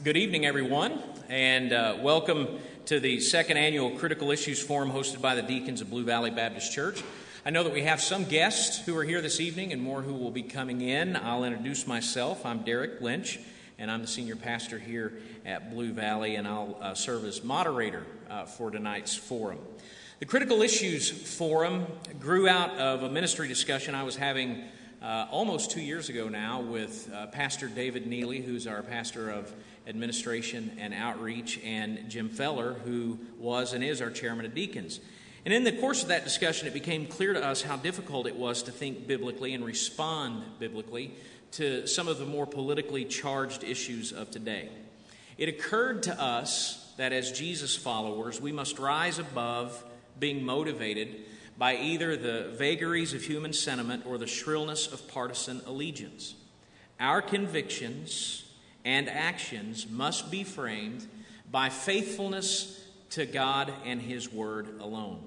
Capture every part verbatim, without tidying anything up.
Good evening, everyone, and uh, welcome to the second annual Critical Issues Forum hosted by the Deacons of Blue Valley Baptist Church. I know that we have some guests who are here this evening and more who will be coming in. I'll introduce myself. I'm Derek Lynch, and I'm the senior pastor here at Blue Valley, and I'll uh, serve as moderator uh, for tonight's forum. The Critical Issues Forum grew out of a ministry discussion I was having uh, almost two years ago now with uh, Pastor David Neely, who's our pastor of administration and outreach, and Jim Feller, who was and is our chairman of deacons. And in the course of that discussion, it became clear to us how difficult it was to think biblically and respond biblically to some of the more politically charged issues of today. It occurred to us that as Jesus followers, we must rise above being motivated by either the vagaries of human sentiment or the shrillness of partisan allegiance. Our convictions and actions must be framed by faithfulness to God and His Word alone.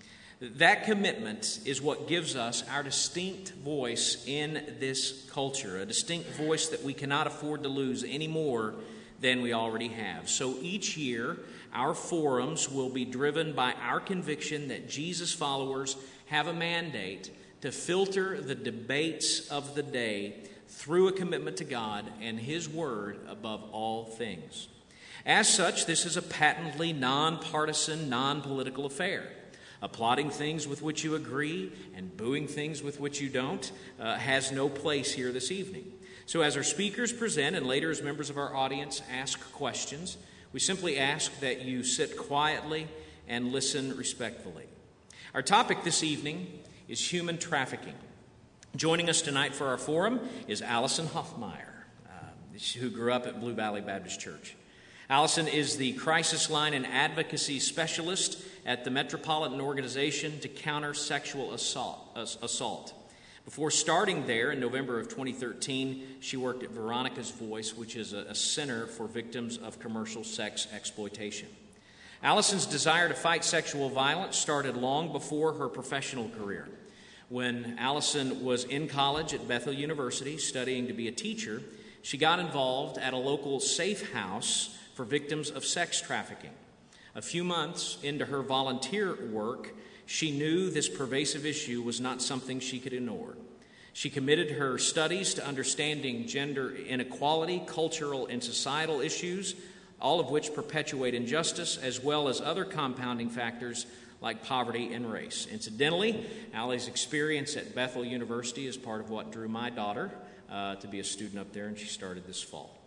That commitment is what gives us our distinct voice in this culture, a distinct voice that we cannot afford to lose any more than we already have. So each year, our forums will be driven by our conviction that Jesus followers have a mandate to filter the debates of the day through a commitment to God and His Word above all things. As such, this is a patently nonpartisan, non-political affair. Applauding things with which you agree and booing things with which you don't uh, has no place here this evening. So as our speakers present and later as members of our audience ask questions, we simply ask that you sit quietly and listen respectfully. Our topic this evening is human trafficking. Joining us tonight for our forum is Allison Hoffmeyer, uh, who grew up at Blue Valley Baptist Church. Allison is the crisis line and advocacy specialist at the Metropolitan Organization to Counter Sexual Assault. Uh, assault. Before starting there in November of twenty thirteen, she worked at Veronica's Voice, which is a, a center for victims of commercial sex exploitation. Allison's desire to fight sexual violence started long before her professional career. When Allison was in college at Bethel University studying to be a teacher, she got involved at a local safe house for victims of sex trafficking. A few months into her volunteer work, she knew this pervasive issue was not something she could ignore. She committed her studies to understanding gender inequality, cultural and societal issues, all of which perpetuate injustice, as well as other compounding factors like poverty and race. Incidentally, Allie's experience at Bethel University is part of what drew my daughter uh, to be a student up there, and she started this fall.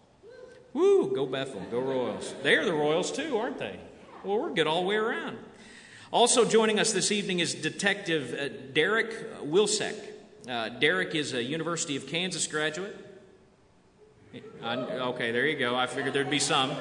Woo! Go Bethel, go Royals. They're the Royals too, aren't they? Well, we're good all the way around. Also joining us this evening is Detective uh, Derek Wilczek. Uh, Derek is a University of Kansas graduate. Uh, okay, there you go. I figured there'd be some.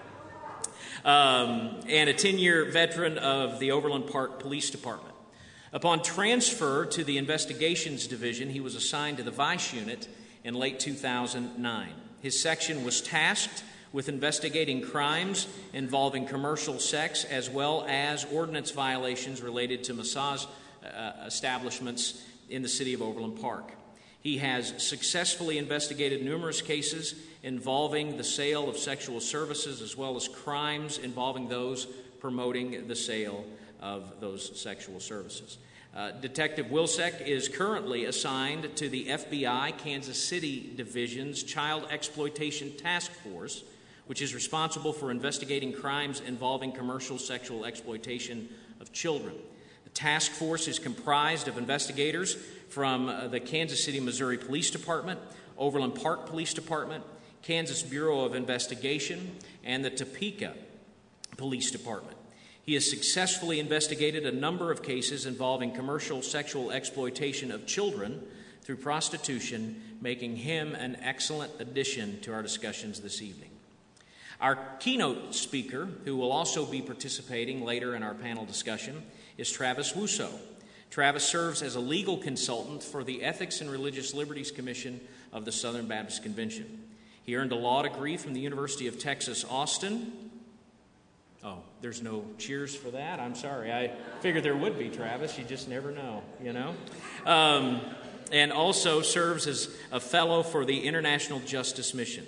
Um, and a ten-year veteran of the Overland Park Police Department. Upon transfer to the Investigations Division, he was assigned to the Vice Unit in late two thousand nine. His section was tasked with investigating crimes involving commercial sex as well as ordinance violations related to massage uh, establishments in the city of Overland Park. He has successfully investigated numerous cases involving the sale of sexual services as well as crimes involving those promoting the sale of those sexual services. Uh, Detective Wilczek is currently assigned to the F B I Kansas City Division's Child Exploitation Task Force, which is responsible for investigating crimes involving commercial sexual exploitation of children. The task force is comprised of investigators from uh, the Kansas City, Missouri Police Department, Overland Park Police Department, Kansas Bureau of Investigation, and the Topeka Police Department. He has successfully investigated a number of cases involving commercial sexual exploitation of children through prostitution, making him an excellent addition to our discussions this evening. Our keynote speaker, who will also be participating later in our panel discussion, is Travis Wuso. Travis serves as a legal consultant for the Ethics and Religious Liberties Commission of the Southern Baptist Convention. He earned a law degree from the University of Texas, Austin. Oh, there's no cheers for that? I'm sorry. I figured there would be, Travis. You just never know, you know? Um, and also serves as a fellow for the International Justice Mission.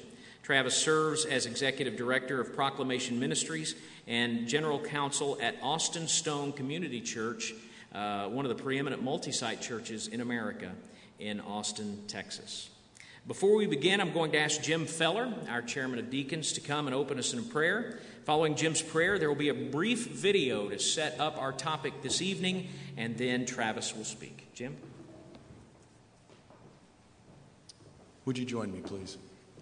Travis serves as Executive Director of Proclamation Ministries and General Counsel at Austin Stone Community Church, uh, one of the preeminent multi-site churches in America in Austin, Texas. Before we begin, I'm going to ask Jim Feller, our Chairman of Deacons, to come and open us in prayer. Following Jim's prayer, there will be a brief video to set up our topic this evening, and then Travis will speak. Jim? Would you join me, please?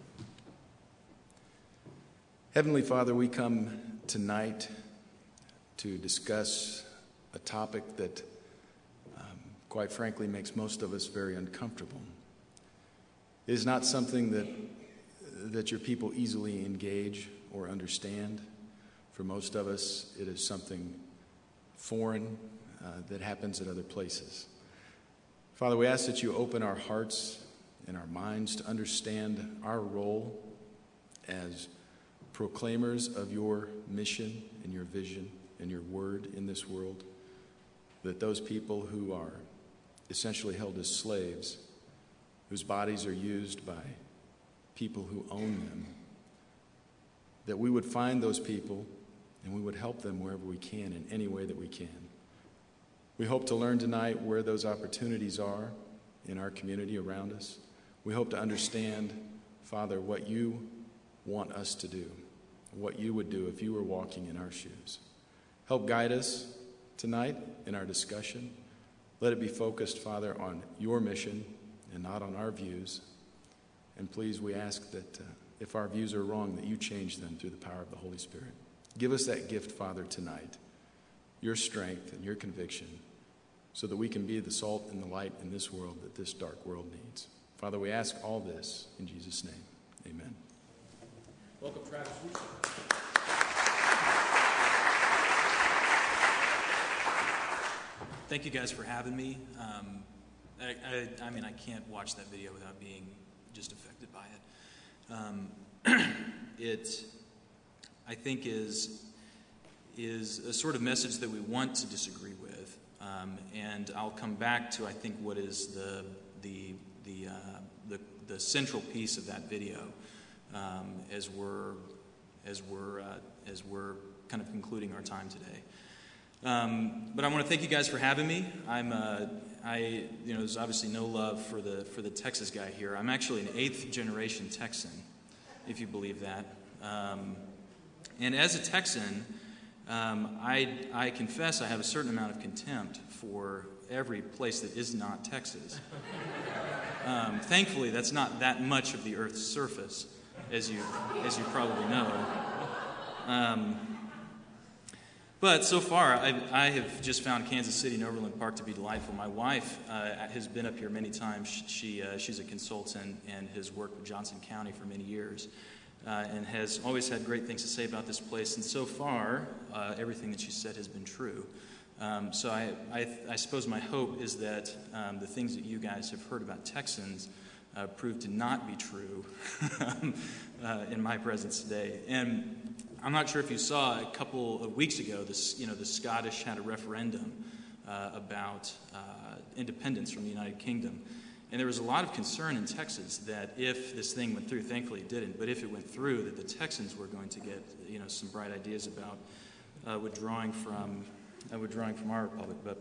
Heavenly Father, we come tonight to discuss a topic that, um, quite frankly, makes most of us very uncomfortable. It is not something that, that your people easily engage or understand. For most of us, it is something foreign uh, that happens at other places. Father, we ask that you open our hearts and our minds to understand our role as proclaimers of your mission and your vision and your word in this world, that those people who are essentially held as slaves, whose bodies are used by people who own them, that we would find those people and we would help them wherever we can in any way that we can. We hope to learn tonight where those opportunities are in our community around us. We hope to understand, Father, what you want us to do, what you would do if you were walking in our shoes. Help guide us tonight in our discussion. Let it be focused, Father, on your mission and not on our views. And please, we ask that uh, if our views are wrong, that you change them through the power of the Holy Spirit. Give us that gift, Father, tonight, your strength and your conviction, so that we can be the salt and the light in this world that this dark world needs. Father, we ask all this in Jesus' name. Amen. Welcome, Travis. Thank you guys for having me. Um, I, I, I mean, I can't watch that video without being just affected by it. Um, it, I think, is is a sort of message that we want to disagree with, um, and I'll come back to I think what is the the the uh, the, the central piece of that video. Um, as we're as we're uh, as we're kind of concluding our time today, um, but I want to thank you guys for having me. I'm uh, I you know there's obviously no love for the for the Texas guy here. I'm actually an eighth generation Texan, if you believe that. Um, and as a Texan, um, I I confess I have a certain amount of contempt for every place that is not Texas. Um, thankfully, that's not that much of the Earth's surface, as you as you probably know. Um, but so far, I, I have just found Kansas City and Overland Park to be delightful. My wife uh, has been up here many times. She uh, she's a consultant and has worked with Johnson County for many years, uh, and has always had great things to say about this place. And so far, uh, everything that she said has been true. Um, so I, I, I suppose my hope is that um, the things that you guys have heard about Texans uh, prove to not be true uh, in my presence today. And I'm not sure if you saw a couple of weeks ago, this, you know, the Scottish had a referendum uh, about uh, independence from the United Kingdom. And there was a lot of concern in Texas that if this thing went through, thankfully it didn't, but if it went through, that the Texans were going to get, you know, some bright ideas about uh, withdrawing from uh, withdrawing from our republic. But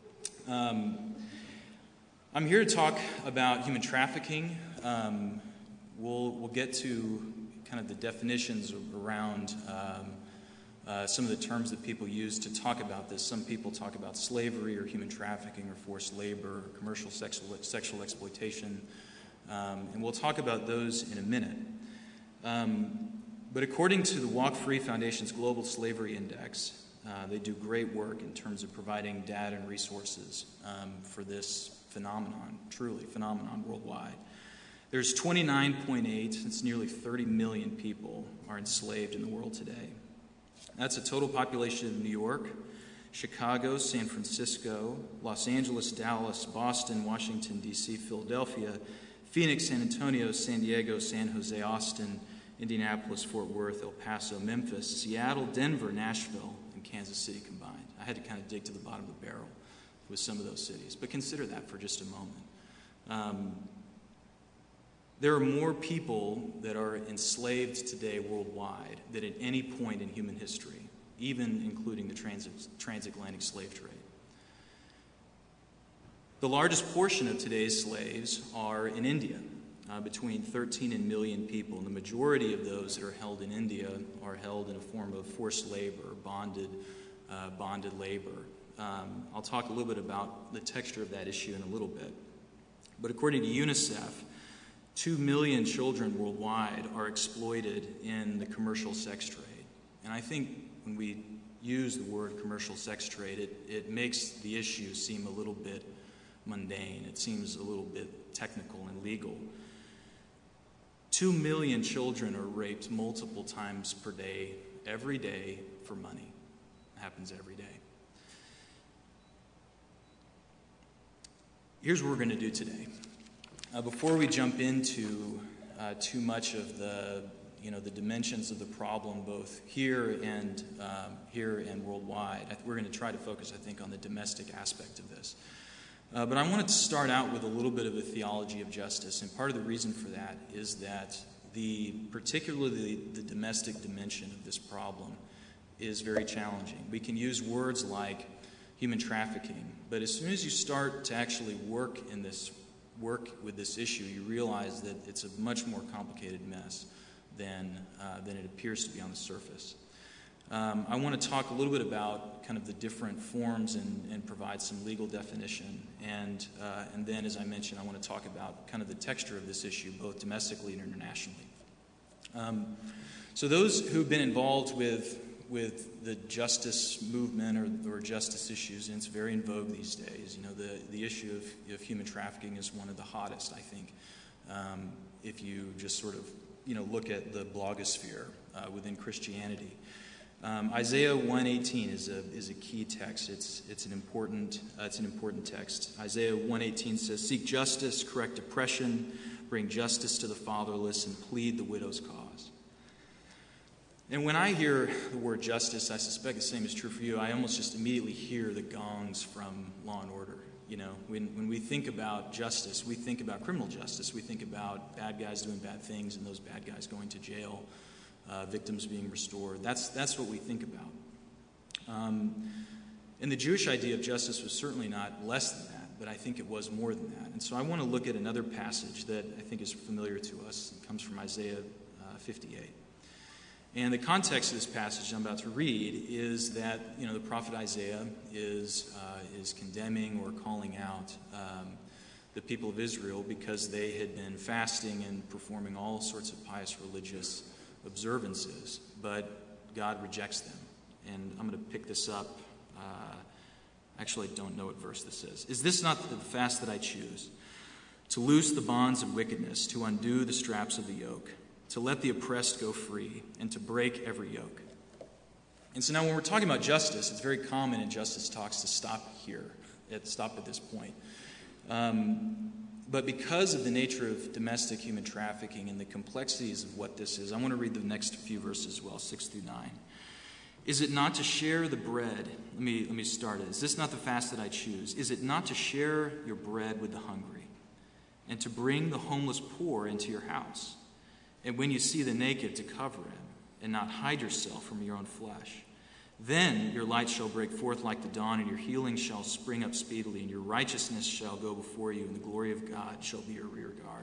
um, I'm here to talk about human trafficking. Um, we'll we'll get to kind of the definitions around um, uh, some of the terms that people use to talk about this. Some people talk about slavery or human trafficking or forced labor or commercial sexual, sexual exploitation. Um, and we'll talk about those in a minute. Um, but according to the Walk Free Foundation's Global Slavery Index, uh, they do great work in terms of providing data and resources um, for this phenomenon, truly phenomenon worldwide. There's twenty-nine point eight, it's nearly thirty million people are enslaved in the world today. That's a total population of New York, Chicago, San Francisco, Los Angeles, Dallas, Boston, Washington, D C, Philadelphia, Phoenix, San Antonio, San Diego, San Jose, Austin, Indianapolis, Fort Worth, El Paso, Memphis, Seattle, Denver, Nashville, and Kansas City combined. I had to kind of dig to the bottom of the barrel with some of those cities, but consider that for just a moment. Um, There are more people that are enslaved today worldwide than at any point in human history, even including the trans- transatlantic slave trade. The largest portion of today's slaves are in India, uh, between thirteen and million people, and the majority of those that are held in India are held in a form of forced labor, bonded, uh, bonded labor. Um, I'll talk a little bit about the texture of that issue in a little bit. But according to UNICEF, two million children worldwide are exploited in the commercial sex trade. And I think when we use the word commercial sex trade, it, it makes the issue seem a little bit mundane. It seems a little bit technical and legal. Two million children are raped multiple times per day, every day, for money. It happens every day. Here's what we're going to do today. Uh, before we jump into uh, too much of the, you know, the dimensions of the problem, both here and um, here and worldwide, I th- we're going to try to focus, I think, on the domestic aspect of this. Uh, but I wanted to start out with a little bit of a theology of justice, and part of the reason for that is that the particularly the domestic dimension of this problem is very challenging. We can use words like human trafficking, but as soon as you start to actually work in this work with this issue, you realize that it's a much more complicated mess than uh, than it appears to be on the surface. Um, I want to talk a little bit about kind of the different forms and, and provide some legal definition. And, uh, and then, as I mentioned, I want to talk about kind of the texture of this issue, both domestically and internationally. Um, so those who've been involved with, with the justice movement or, or justice issues, and it's very in vogue these days, you know, the, the issue of, of human trafficking is one of the hottest, I think, um, if you just sort of, you know, look at the blogosphere uh, within Christianity. Um, Isaiah one eighteen is a is a key text. It's it's an important uh, it's an important text. Isaiah one eighteen says, "Seek justice, correct oppression, bring justice to the fatherless, and plead the widow's cause." And when I hear the word justice, I suspect the same is true for you. I almost just immediately hear the gongs from Law and Order. You know, when when we think about justice, we think about criminal justice. We think about bad guys doing bad things and those bad guys going to jail. Uh, victims being restored. That's that's what we think about. Um, and the Jewish idea of justice was certainly not less than that, but I think it was more than that. And so I want to look at another passage that I think is familiar to us. It comes from Isaiah uh, fifty-eight. And the context of this passage I'm about to read is that, you know, the prophet Isaiah is uh, is condemning or calling out um, the people of Israel because they had been fasting and performing all sorts of pious religious observances, but God rejects them. And I'm going to pick this up. Uh, actually, I don't know what verse this is. "Is this not the fast that I choose? To loose the bonds of wickedness, to undo the straps of the yoke, to let the oppressed go free, and to break every yoke." And so now when we're talking about justice, it's very common in justice talks to stop here, at, stop at this point. Um, But because of the nature of domestic human trafficking and the complexities of what this is, I want to read the next few verses as well, six through nine. "Is it not to share the bread?" Let me, let me start it. "Is this not the fast that I choose? Is it not to share your bread with the hungry, and to bring the homeless poor into your house? And when you see the naked, to cover him, and not hide yourself from your own flesh? Then your light shall break forth like the dawn, and your healing shall spring up speedily, and your righteousness shall go before you, and the glory of God shall be your rear guard."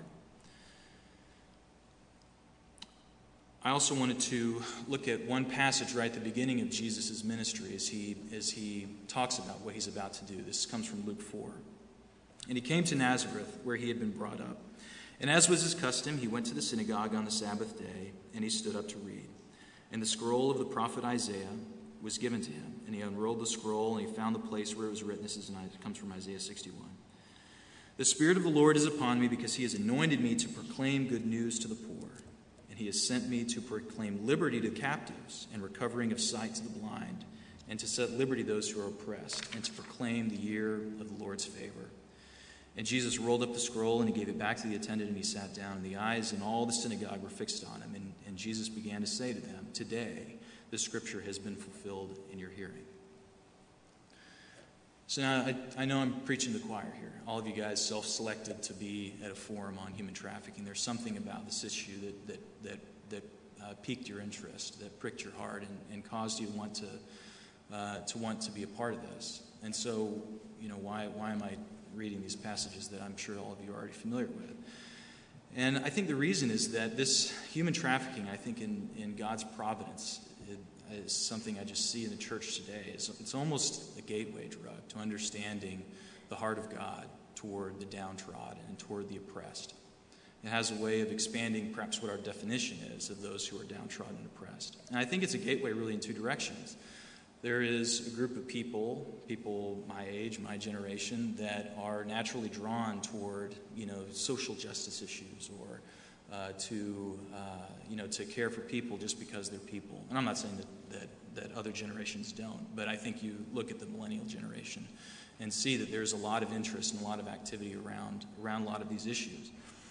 I also wanted to look at one passage right at the beginning of Jesus' ministry as he, as he talks about what he's about to do. This comes from Luke four. "And he came to Nazareth, where he had been brought up. And as was his custom, he went to the synagogue on the Sabbath day, and he stood up to read. And the scroll of the prophet Isaiah was given to him, and he unrolled the scroll, and he found the place where it was written." This is, it comes from Isaiah sixty-one. "The Spirit of the Lord is upon me, because he has anointed me to proclaim good news to the poor. And he has sent me to proclaim liberty to the captives, and recovering of sight to the blind, and to set liberty those who are oppressed, and to proclaim the year of the Lord's favor." And Jesus rolled up the scroll, and he gave it back to the attendant, and he sat down. And the eyes in all the synagogue were fixed on him. And, and Jesus began to say to them, "Today, the scripture has been fulfilled in your hearing." So now I, I know I'm preaching to the choir here. All of you guys self-selected to be at a forum on human trafficking. There's something about this issue that that that, that uh, piqued your interest, that pricked your heart, and, and caused you to want to uh, to want to be a part of this. And so, you know, why why am I reading these passages that I'm sure all of you are already familiar with? And I think the reason is that this human trafficking, I think in, in God's providence, it, is something I just see in the church today. It's, it's almost a gateway drug to understanding the heart of God toward the downtrodden and toward the oppressed. It has a way of expanding perhaps what our definition is of those who are downtrodden and oppressed. And I think it's a gateway really in two directions. There is a group of people, people my age, my generation, that are naturally drawn toward, you know, social justice issues or uh, to, uh, you know, to care for people just because they're people. And I'm not saying that, that, that other generations don't, but I think you look at the millennial generation and see that there's a lot of interest and a lot of activity around, around a lot of these issues.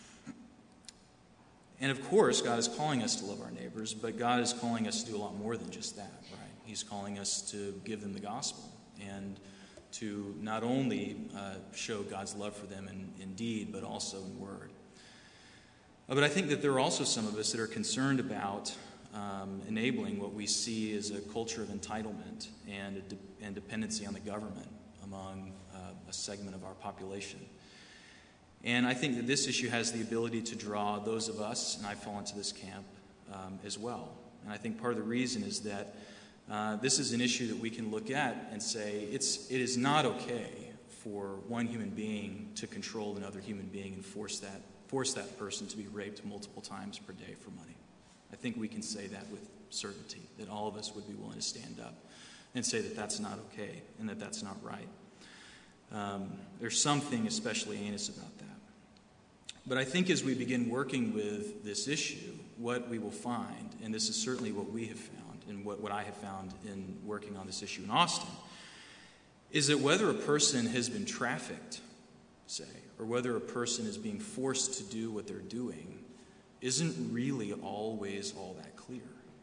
And of course, God is calling us to love our neighbors, but God is calling us to do a lot more than just that, right? He's calling us to give them the gospel and to not only uh, show God's love for them in, in deed, but also in word. Uh, but I think that there are also some of us that are concerned about um, enabling what we see as a culture of entitlement and, a de- and dependency on the government among uh, a segment of our population. And I think that this issue has the ability to draw those of us, and I fall into this camp um, as well. And I think part of the reason is that uh, this is an issue that we can look at and say it's it is not okay for one human being to control another human being and force that force that person to be raped multiple times per day for money. I think we can say that with certainty, that all of us would be willing to stand up and say that that's not okay and that that's not right. Um, there's something especially heinous about that. But I think as we begin working with this issue, what we will find, and this is certainly what we have found and what, what I have found in working on this issue in Austin, is that whether a person has been trafficked, say, or whether a person is being forced to do what they're doing, isn't really always all that clear.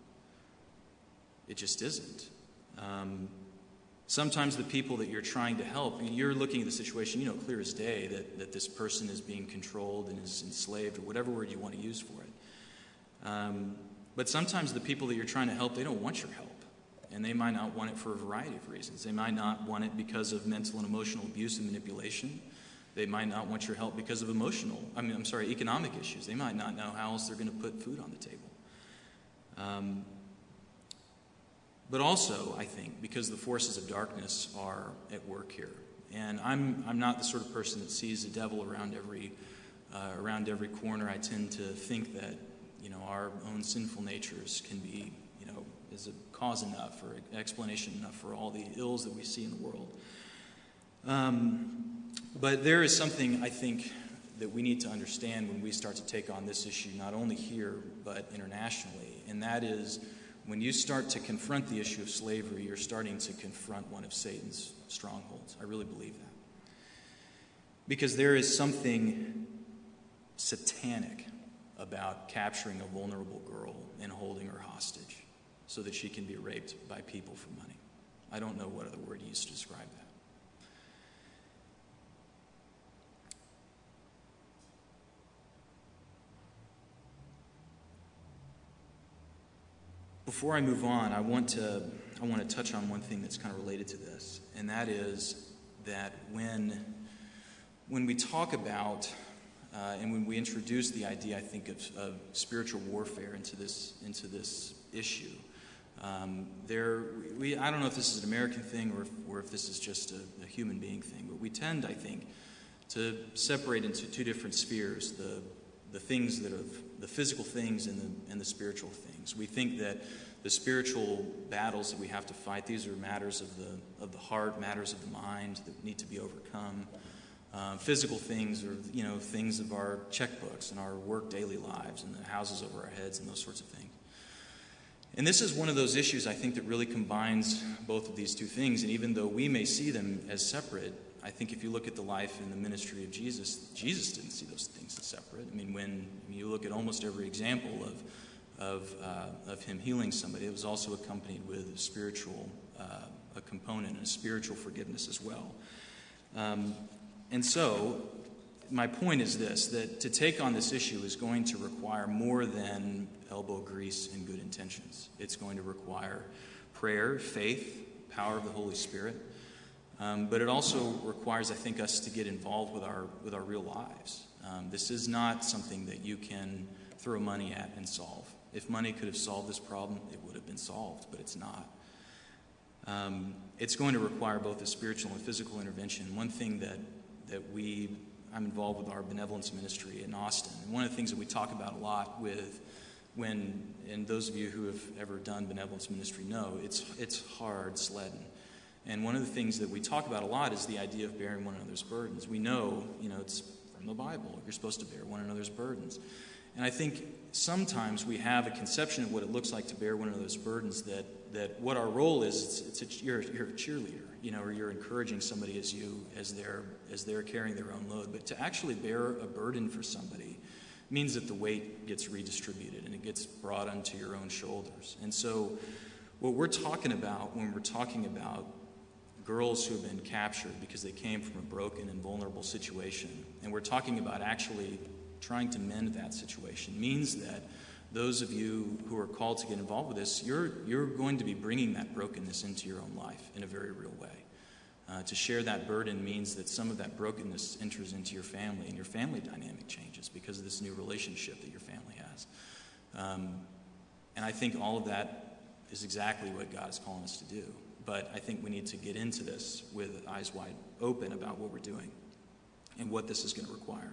It just isn't. Um, Sometimes the people that you're trying to help, you're looking at the situation, you know, clear as day that, that this person is being controlled and is enslaved, or whatever word you want to use for it. Um, but sometimes the people that you're trying to help, they don't want your help. And they might not want it for a variety of reasons. They might not want it because of mental and emotional abuse and manipulation. They might not want your help because of emotional, I mean, I'm sorry, economic issues. They might not know how else they're going to put food on the table. Um, But also, I think, because the forces of darkness are at work here. And I'm I'm not the sort of person that sees the devil around every uh, around every corner. I tend to think that, you know, our own sinful natures can be, you know, is a cause enough or explanation enough for all the ills that we see in the world. Um, but there is something, I think, that we need to understand when we start to take on this issue, not only here, but internationally. And that is, when you start to confront the issue of slavery, you're starting to confront one of Satan's strongholds. I really believe that. Because there is something satanic about capturing a vulnerable girl and holding her hostage so that she can be raped by people for money. I don't know what other word you use to describe that. Before I move on, I want to I want to touch on one thing that's kind of related to this, and that is that when when we talk about uh, and when we introduce the idea, I think, of, of spiritual warfare into this into this issue, um, there we I don't know if this is an American thing or if, or if this is just a, a human being thing, but we tend, I think, to separate into two different spheres: the the things that are the physical things and the and the spiritual things. We think that the spiritual battles that we have to fight, these are matters of the of the heart, matters of the mind that need to be overcome. Uh, physical things are, you know, things of our checkbooks and our work daily lives and the houses over our heads and those sorts of things. And this is one of those issues, I think, that really combines both of these two things. And even though we may see them as separate, I think if you look at the life and the ministry of Jesus, Jesus didn't see those things as separate. I mean, when you look at almost every example of of uh, of him healing somebody, it was also accompanied with spiritual uh, a component, and a spiritual forgiveness as well. Um, and so, my point is this, that to take on this issue is going to require more than elbow grease and good intentions. It's going to require prayer, faith, power of the Holy Spirit. Um, but it also requires, I think, us to get involved with our with our real lives. Um, this is not something that you can throw money at and solve. If money could have solved this problem, it would have been solved, but it's not. Um, it's going to require both a spiritual and physical intervention. One thing that that we, I'm involved with our benevolence ministry in Austin, and one of the things that we talk about a lot with when, and those of you who have ever done benevolence ministry know, it's it's hard sledding. And one of the things that we talk about a lot is the idea of bearing one another's burdens. We know, you know, it's from the Bible. You're supposed to bear one another's burdens. And I think sometimes we have a conception of what it looks like to bear one another's burdens, that that what our role is, it's, it's a, you're, you're a cheerleader, you know, or you're encouraging somebody as you as they're as they're carrying their own load. But to actually bear a burden for somebody means that the weight gets redistributed and it gets brought onto your own shoulders. And so what we're talking about when we're talking about girls who have been captured because they came from a broken and vulnerable situation, and we're talking about actually trying to mend that situation, means that those of you who are called to get involved with this, you're you're going to be bringing that brokenness into your own life in a very real way. Uh, to share that burden means that some of that brokenness enters into your family, and your family dynamic changes because of this new relationship that your family has. Um, and I think all of that is exactly what God is calling us to do. But I think we need to get into this with eyes wide open about what we're doing and what this is going to require.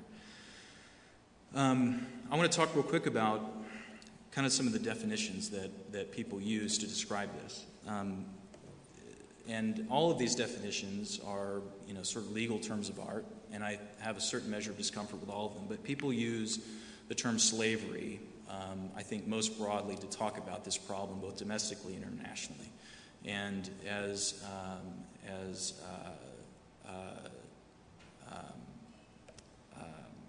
Um, I want to talk real quick about kind of some of the definitions that, that people use to describe this. Um, and all of these definitions are, you know, sort of legal terms of art, and I have a certain measure of discomfort with all of them. But people use the term slavery, um, I think most broadly, to talk about this problem both domestically and internationally. And as um, as uh, uh, um, um,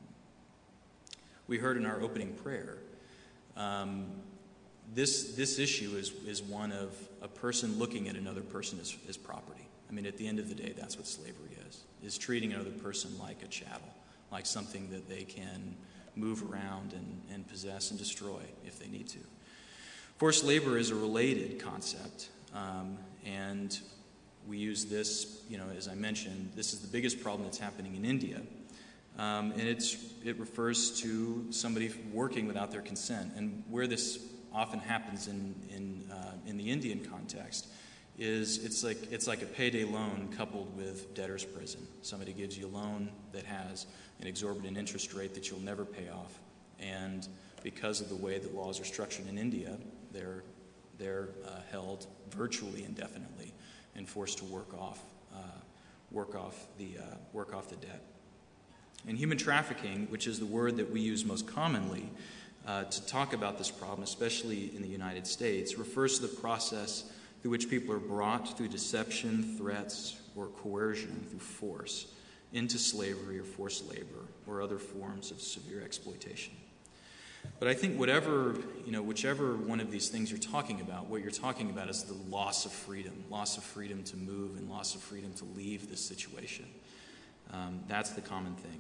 we heard in our opening prayer, um, this this issue is is one of a person looking at another person as, as property. I mean, at the end of the day, that's what slavery is: is treating another person like a chattel, like something that they can move around and, and possess and destroy if they need to. Forced labor is a related concept. Um, and we use this, you know, as I mentioned, this is the biggest problem that's happening in India. Um, and it's it refers to somebody working without their consent. And where this often happens in in uh, in the Indian context is it's like it's like a payday loan coupled with debtor's prison. Somebody gives you a loan that has an exorbitant interest rate that you'll never pay off. And because of the way that laws are structured in India, they're They're uh, held virtually indefinitely and forced to work off, uh, work off the uh, work off the debt. And human trafficking, which is the word that we use most commonly uh, to talk about this problem, especially in the United States, refers to the process through which people are brought through deception, threats, or coercion through force into slavery or forced labor or other forms of severe exploitation. But I think whatever, you know, whichever one of these things you're talking about, what you're talking about is the loss of freedom, loss of freedom to move and loss of freedom to leave this situation. Um, that's the common thing.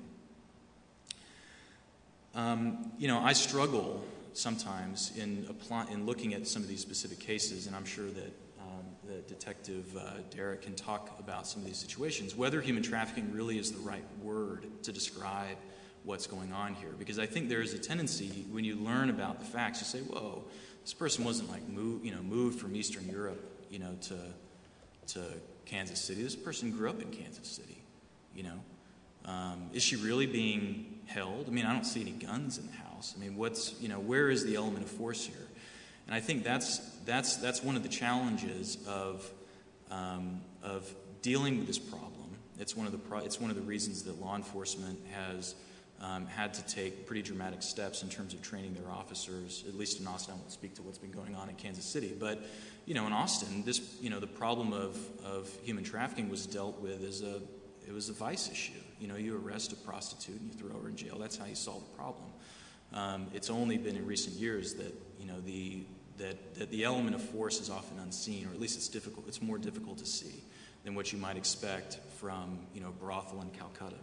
Um, you know, I struggle sometimes in apply, in looking at some of these specific cases, and I'm sure that um, the Detective uh, Derek can talk about some of these situations, whether human trafficking really is the right word to describe what's going on here. Because I think there is a tendency, when you learn about the facts, you say, whoa, this person wasn't like moved, you know, moved from Eastern Europe, you know, to to Kansas City. This person grew up in Kansas City, you know. Um, is she really being held? I mean, I don't see any guns in the house. I mean, what's, you know, where is the element of force here? And I think that's that's that's one of the challenges of um, of dealing with this problem. It's one of the pro- it's one of the reasons that law enforcement has Um, had to take pretty dramatic steps in terms of training their officers, at least in Austin. I won't speak to what's been going on in Kansas City. But, you know, in Austin, this, you know, the problem of, of human trafficking was dealt with as a, it was a vice issue. You know, you arrest a prostitute and you throw her in jail. That's how you solve the problem. Um, it's only been in recent years that, you know, the that, that the element of force is often unseen, or at least it's difficult. It's more difficult to see than what you might expect from, you know, brothel in Calcutta.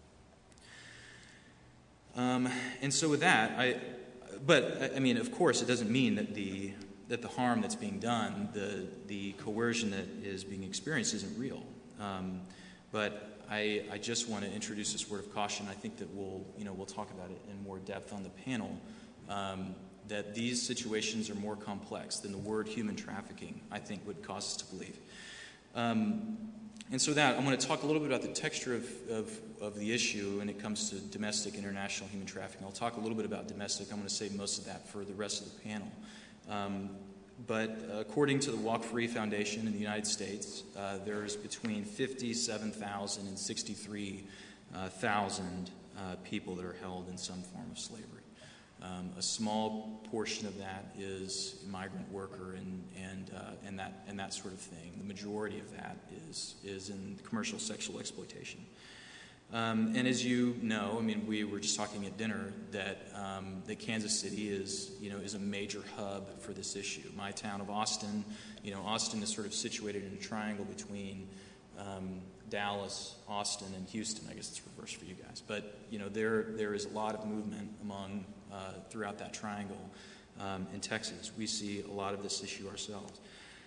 Um, and so with that, I, but I mean, of course, it doesn't mean that the that the harm that's being done, the the coercion that is being experienced, isn't real. Um, but I, I just want to introduce this word of caution. I think that we'll, you know, we'll talk about it in more depth on the panel. Um, that these situations are more complex than the word human trafficking, I think, would cause us to believe. Um, and so that, I'm going to talk a little bit about the texture of, of, of the issue when it comes to domestic international human trafficking. I'll talk a little bit about domestic. I'm going to save most of that for the rest of the panel. Um, but according to the Walk Free Foundation in the United States, uh, there's between fifty-seven thousand and sixty-three thousand uh, people that are held in some form of slavery. Um, a small portion of that is migrant worker and and uh, and that and that sort of thing. The majority of that is is in commercial sexual exploitation. Um, and as you know, I mean, we were just talking at dinner that um, that Kansas City is, you know, is a major hub for this issue. My town of Austin, you know, Austin is sort of situated in a triangle between um, Dallas, Austin, and Houston. I guess it's reversed for you guys, but you know, there there is a lot of movement among uh, throughout that triangle um, in Texas. We see a lot of this issue ourselves.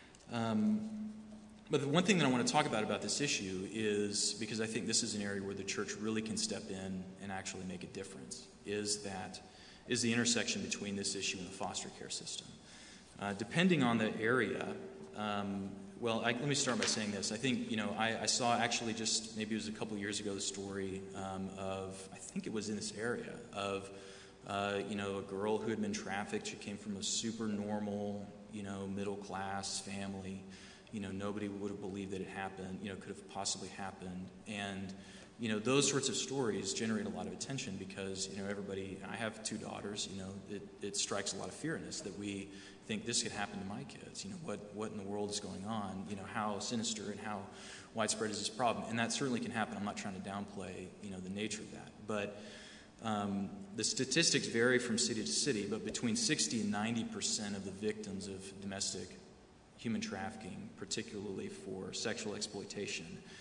Um, But the one thing that I want to talk about about this issue is, because I think this is an area where the church really can step in and actually make a difference, is that is the intersection between this issue and the foster care system. Uh, depending on the area, um, well, I, let me start by saying this. I think, you know, I, I saw actually just maybe it was a couple years ago the story um, of, I think it was in this area, of, uh, you know, a girl who had been trafficked. She came from a super normal, you know, middle class family. You know, nobody would have believed that it happened, you know, could have possibly happened. And, you know, those sorts of stories generate a lot of attention because, you know, everybody, I have two daughters, you know, it, it strikes a lot of fear in us that we think this could happen to my kids. You know, what, what in the world is going on? You know, how sinister and how widespread is this problem? And that certainly can happen. I'm not trying to downplay, you know, the nature of that. But um, the statistics vary from city to city, but between sixty and ninety percent of the victims of domestic human trafficking, particularly for sexual exploitation,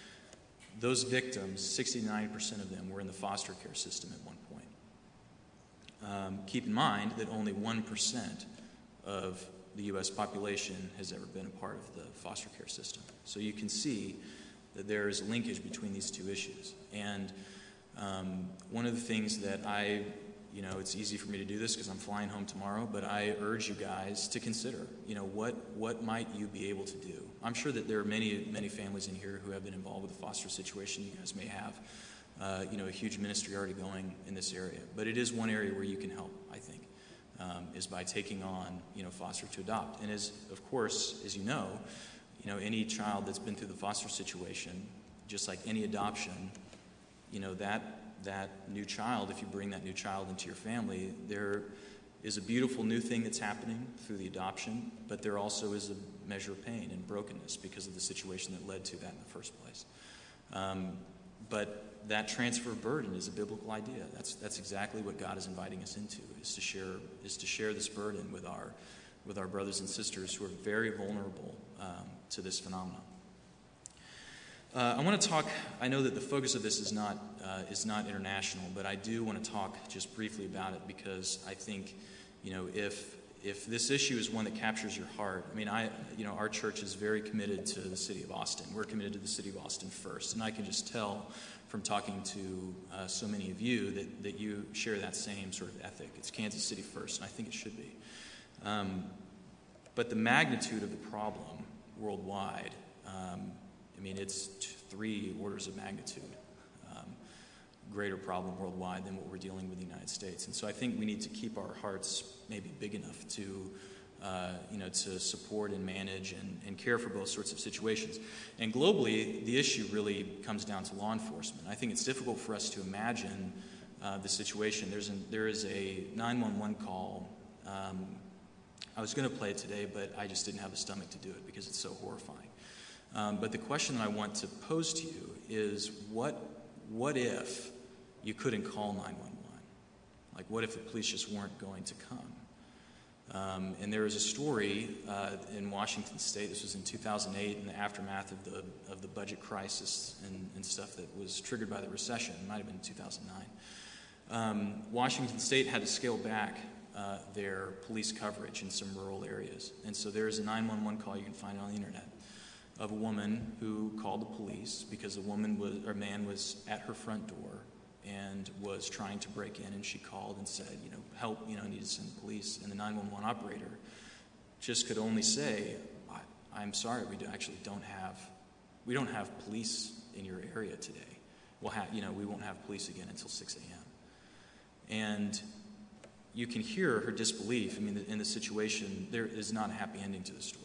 those victims, sixty to ninety percent of them were in the foster care system at one point. Um, keep in mind that only one percent of the U S population has ever been a part of the foster care system. So you can see that there is a linkage between these two issues. And um, one of the things that I You know, it's easy for me to do this because I'm flying home tomorrow, but I urge you guys to consider, you know, what, what might you be able to do? I'm sure that there are many, many families in here who have been involved with the foster situation. You guys may have, uh, you know, a huge ministry already going in this area. But it is one area where you can help, I think, um, is by taking on, you know, foster to adopt. And as, of course, as you know, you know, any child that's been through the foster situation, just like any adoption, you know, that that new child, if you bring that new child into your family, there is a beautiful new thing that's happening through the adoption, but there also is a measure of pain and brokenness because of the situation that led to that in the first place. Um, but that transfer of burden is a biblical idea. That's that's exactly what God is inviting us into, is to share is to share this burden with our with our brothers and sisters who are very vulnerable um, to this phenomenon. Uh, I want to talk, I know that the focus of this is not uh, is not international, but I do want to talk just briefly about it because I think, you know, if if this issue is one that captures your heart, I mean, I, you know, our church is very committed to the city of Austin. We're committed to the city of Austin first, and I can just tell from talking to uh, so many of you that, that you share that same sort of ethic. It's Kansas City first, and I think it should be. Um, but the magnitude of the problem worldwide, um, I mean, it's three orders of magnitude um, greater problem worldwide than what we're dealing with in the United States. And so I think we need to keep our hearts maybe big enough to, uh, you know, to support and manage and, and care for both sorts of situations. And globally, the issue really comes down to law enforcement. I think it's difficult for us to imagine uh, the situation. There's an, there is a nine one one call. Um, I was going to play it today, but I just didn't have the stomach to do it because it's so horrifying. Um, but the question that I want to pose to you is, what what if you couldn't call nine one one? Like, what if the police just weren't going to come? Um, and there is a story uh, in Washington State. This was in two thousand eight, in the aftermath of the of the budget crisis and, and stuff that was triggered by the recession. It might have been two thousand nine. Um, Washington State had to scale back uh, their police coverage in some rural areas. And so there is a nine one one call you can find on the internet of a woman who called the police because a woman was, or a man was at her front door and was trying to break in, and she called and said, you know, help, you know, I need to send the police. And the nine one one operator just could only say, I, I'm sorry, we do actually don't have, we don't have police in your area today. We'll have, you know, we won't have police again until six a.m. And you can hear her disbelief. I mean, in the situation, there is not a happy ending to the story.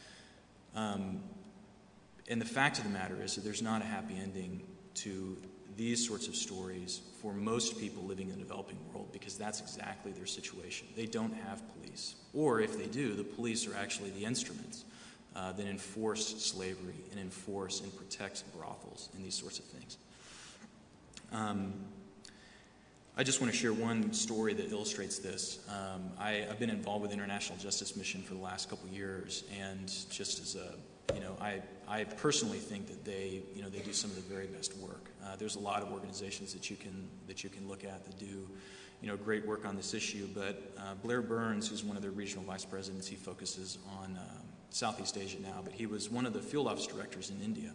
Um, and the fact of the matter is that there's not a happy ending to these sorts of stories for most people living in the developing world, because that's exactly their situation. They don't have police. Or if they do, the police are actually the instruments uh, that enforce slavery and enforce and protect brothels and these sorts of things. Um, I just want to share one story that illustrates this. Um, I, I've been involved with the International Justice Mission for the last couple of years, and just as a, you know, I, I personally think that they, you know, they do some of the very best work. Uh, there's a lot of organizations that you can that you can look at that do, you know, great work on this issue. But uh, Blair Burns, who's one of their regional vice presidents, he focuses on uh, Southeast Asia now, but he was one of the field office directors in India.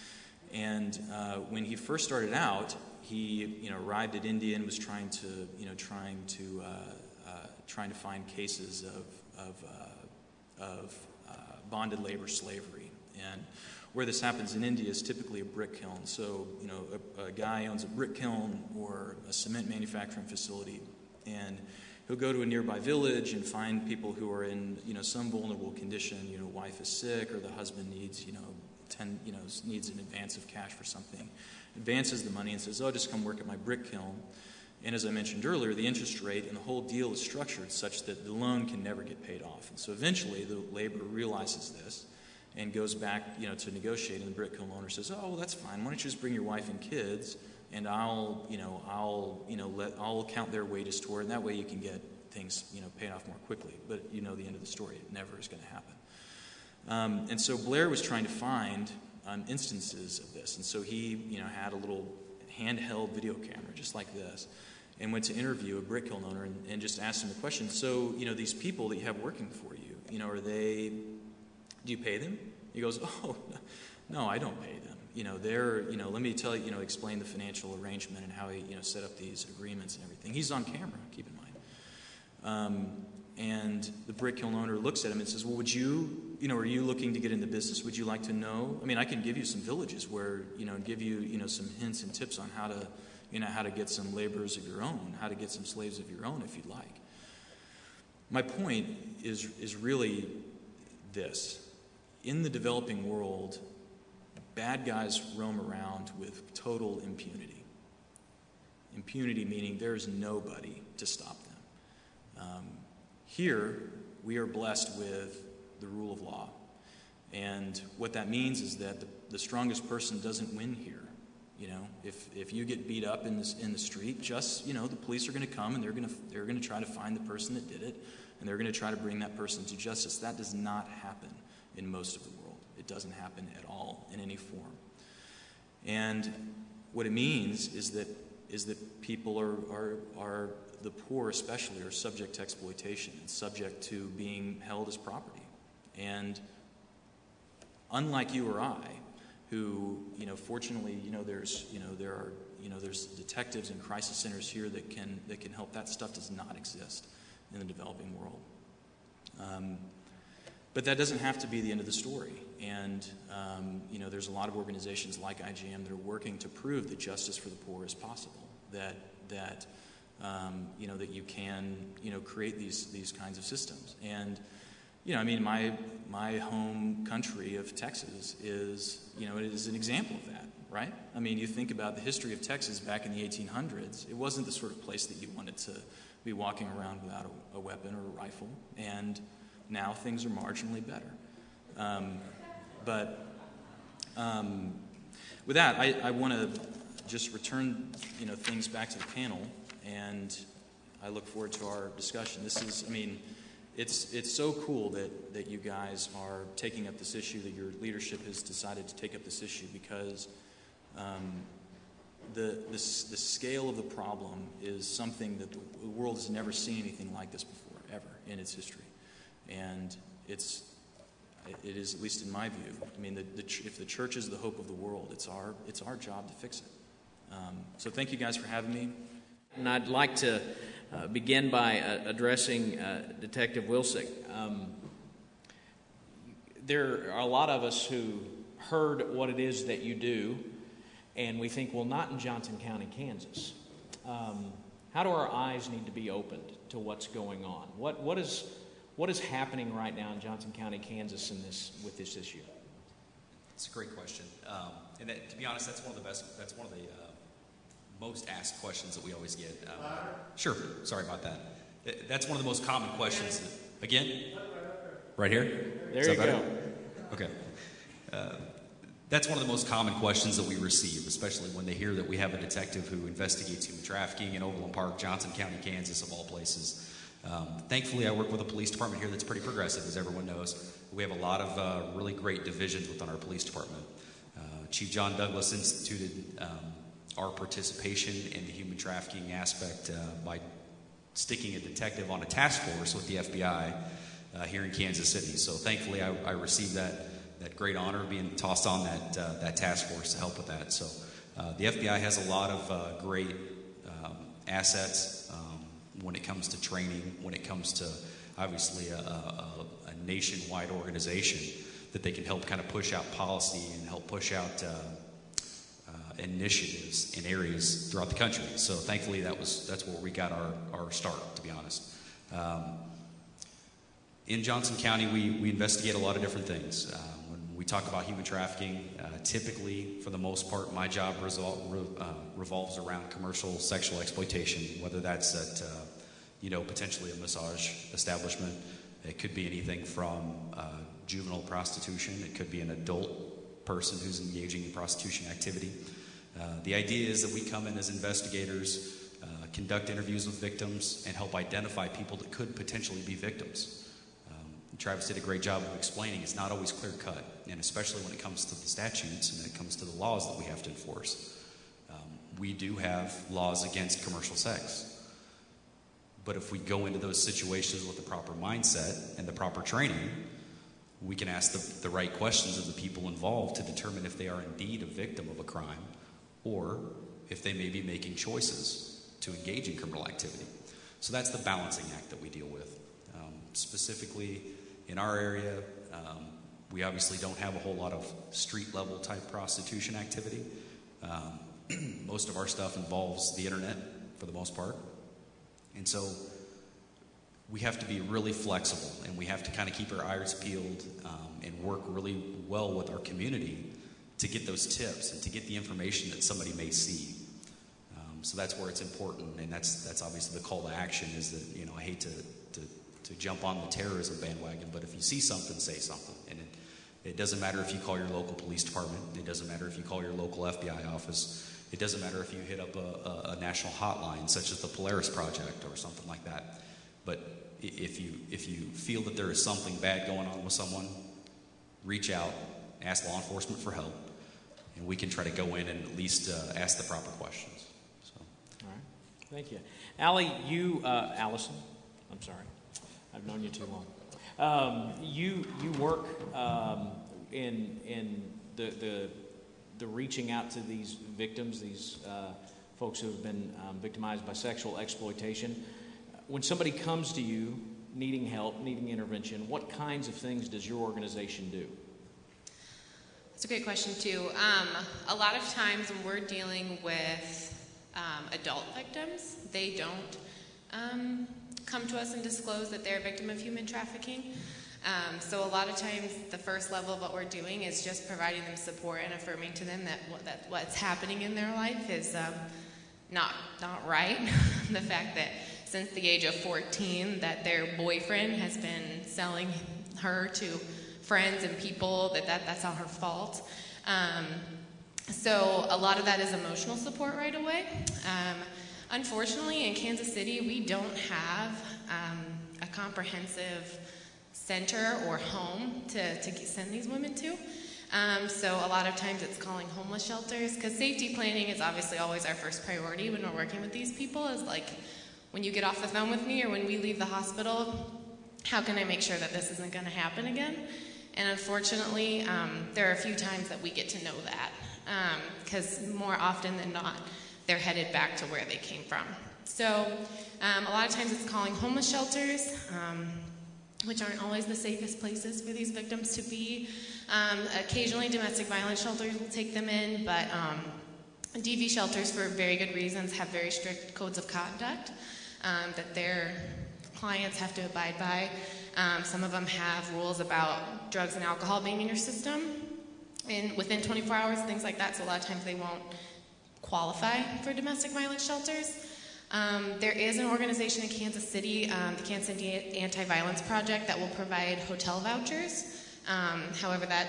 And uh, when he first started out, he, you know, arrived at India and was trying to, you know, trying to, uh, uh, trying to find cases of, of, uh, of uh, bonded labor slavery. And where this happens in India is typically a brick kiln. So, you know, a, a guy owns a brick kiln or a cement manufacturing facility, and he'll go to a nearby village and find people who are in, you know, some vulnerable condition. You know, wife is sick, or the husband needs, you know, ten, you know, needs an advance of cash for something. Advances the money and says, oh, just come work at my brick kiln. And as I mentioned earlier, the interest rate and the whole deal is structured such that the loan can never get paid off. And so eventually the laborer realizes this and goes back, you know, to negotiate, and the brick kiln owner says, oh, well, that's fine. Why don't you just bring your wife and kids, and I'll, you know, I'll, you know, let, I'll count their wages toward, and that way you can get things, you know, paid off more quickly. But you know the end of the story. It never is going to happen. Um, and so Blair was trying to find um, instances of this. And so he, you know, had a little handheld video camera just like this, and went to interview a brick kiln owner and, and just asked him the question, so, you know, these people that you have working for you, you know, are they, do you pay them? He goes, oh, no, I don't pay them. You know, they're, you know, let me tell you, you know, explain the financial arrangement and how he, you know, set up these agreements and everything. He's on camera, keep in mind. Um, And the brick kiln owner looks at him and says, well, would you, you know, are you looking to get into business? Would you like to know? I mean, I can give you some villages where, you know, give you, you know, some hints and tips on how to, you know, how to get some laborers of your own, how to get some slaves of your own if you'd like. My point is, is really this. In the developing world, bad guys roam around with total impunity. Impunity meaning there's nobody to stop them. Um, Here, we are blessed with the rule of law. And what that means is that the, the strongest person doesn't win here. You know, if, if you get beat up in this in the street, just, you know, the police are going to come and they're going to they're going to try to find the person that did it, and they're going to try to bring that person to justice. That does not happen in most of the world. It doesn't happen at all in any form. And what it means is that is that people are are are the poor especially are subject to exploitation and subject to being held as property. And unlike you or I, who, you know, fortunately, you know, there's, you know, there are, you know, there's detectives and crisis centers here that can that can help. That stuff does not exist in the developing world. Um, but that doesn't have to be the end of the story. And, um, you know, there's a lot of organizations like I G M that are working to prove that justice for the poor is possible. That that Um, you know, that you can, you know, create these these kinds of systems. And, you know, I mean, my my home country of Texas is, you know, it is an example of that, right? I mean, you think about the history of Texas back in the eighteen hundreds. It wasn't the sort of place that you wanted to be walking around without a, a weapon or a rifle. And now things are marginally better. Um, but um, with that, I, I want to just return, you know, things back to the panel. And I look forward to our discussion. This is, I mean, it's it's so cool that, that you guys are taking up this issue, that your leadership has decided to take up this issue, because um, the, the, the scale of the problem is something that the world has never seen anything like this before, ever, in its history. And it's, it is, at least in my view, I mean, the, the, if the church is the hope of the world, it's our, it's our job to fix it. Um, so thank you guys for having me. And I'd like to uh, begin by uh, addressing uh, Detective Wilczek. Um, there are a lot of us who heard what it is that you do, and we think, well, not in Johnson County, Kansas. Um, how do our eyes need to be opened to what's going on? What what is what is happening right now in Johnson County, Kansas, in this with this issue? It's a great question, um, and that, to be honest, that's one of the best. That's one of the uh, most asked questions that we always get. Um, sure, sorry about that. That's one of the most common questions. That, again, right here. There you go. Okay. Uh, That's one of the most common questions that we receive, especially when they hear that we have a detective who investigates human trafficking in Overland Park, Johnson County, Kansas, of all places. Um, thankfully, I work with a police department here that's pretty progressive, as everyone knows. We have a lot of uh, really great divisions within our police department. Uh, Chief John Douglas instituted um, our participation in the human trafficking aspect uh, by sticking a detective on a task force with the F B I uh, here in Kansas City. So thankfully, I, I received that. that great honor of being tossed on that uh, that task force to help with that. So uh, the F B I has a lot of uh, great um, assets um, when it comes to training, when it comes to obviously a, a, a nationwide organization that they can help kind of push out policy and help push out uh, uh, initiatives in areas throughout the country. So thankfully that was that's where we got our, our start, to be honest. Um, in Johnson County, we, we investigate a lot of different things. Uh, We talk about human trafficking. Uh, typically, for the most part, my job resol- re- uh, revolves around commercial sexual exploitation, whether that's at, uh, you know, potentially a massage establishment. It could be anything from uh, juvenile prostitution. It could be an adult person who's engaging in prostitution activity. Uh, the idea is that we come in as investigators, uh, conduct interviews with victims, and help identify people that could potentially be victims. Travis did a great job of explaining it's not always clear cut, and especially when it comes to the statutes and when it comes to the laws that we have to enforce. Um, we do have laws against commercial sex, but if we go into those situations with the proper mindset and the proper training, we can ask the, the right questions of the people involved to determine if they are indeed a victim of a crime or if they may be making choices to engage in criminal activity. So that's the balancing act that we deal with. Um, specifically, in our area, um, we obviously don't have a whole lot of street-level type prostitution activity. Um, most of our stuff involves the internet, for the most part. And so we have to be really flexible, and we have to kind of keep our eyes peeled um, and work really well with our community to get those tips and to get the information that somebody may see. Um, so that's where it's important, and that's that's obviously the call to action is that, you know, I hate to, to to jump on the terrorism bandwagon, but if you see something, say something. And it, it doesn't matter if you call your local police department. It doesn't matter if you call your local F B I office. It doesn't matter if you hit up a, a, a national hotline, such as the Polaris Project or something like that. But if you if you feel that there is something bad going on with someone, reach out, ask law enforcement for help, and we can try to go in and at least uh, ask the proper questions. So. All right. Thank you. Allie, you, uh, Allison, I'm sorry. I've known you too long. Um, you you work um, in in the, the the reaching out to these victims, these uh, folks who have been um, victimized by sexual exploitation. When somebody comes to you needing help, needing intervention, what kinds of things does your organization do? That's a great question too. Um, a lot of times when we're dealing with um, adult victims, they don't. Um, come to us and disclose that they're a victim of human trafficking. Um, so a lot of times the first level of what we're doing is just providing them support and affirming to them that, what, that what's happening in their life is um, not not right. The fact that since the age of fourteen that their boyfriend has been selling her to friends and people, that, that that's not her fault. Um, so a lot of that is emotional support right away. Um, Unfortunately, in Kansas City, we don't have um, a comprehensive center or home to, to send these women to. Um, so a lot of times it's calling homeless shelters, because safety planning is obviously always our first priority when we're working with these people, is like, when you get off the phone with me or when we leave the hospital, how can I make sure that this isn't going to happen again? And unfortunately, um, there are a few times that we get to know that, because um, more often than not, they're headed back to where they came from. So um, a lot of times it's calling homeless shelters, um, which aren't always the safest places for these victims to be. Um, occasionally domestic violence shelters will take them in, but um, D V shelters, for very good reasons, have very strict codes of conduct um, that their clients have to abide by. Um, some of them have rules about drugs and alcohol being in your system and within twenty-four hours, things like that, so a lot of times they won't qualify for domestic violence shelters. Um, there is an organization in Kansas City, um, the Kansas City Anti-Violence Project, that will provide hotel vouchers. Um, however, that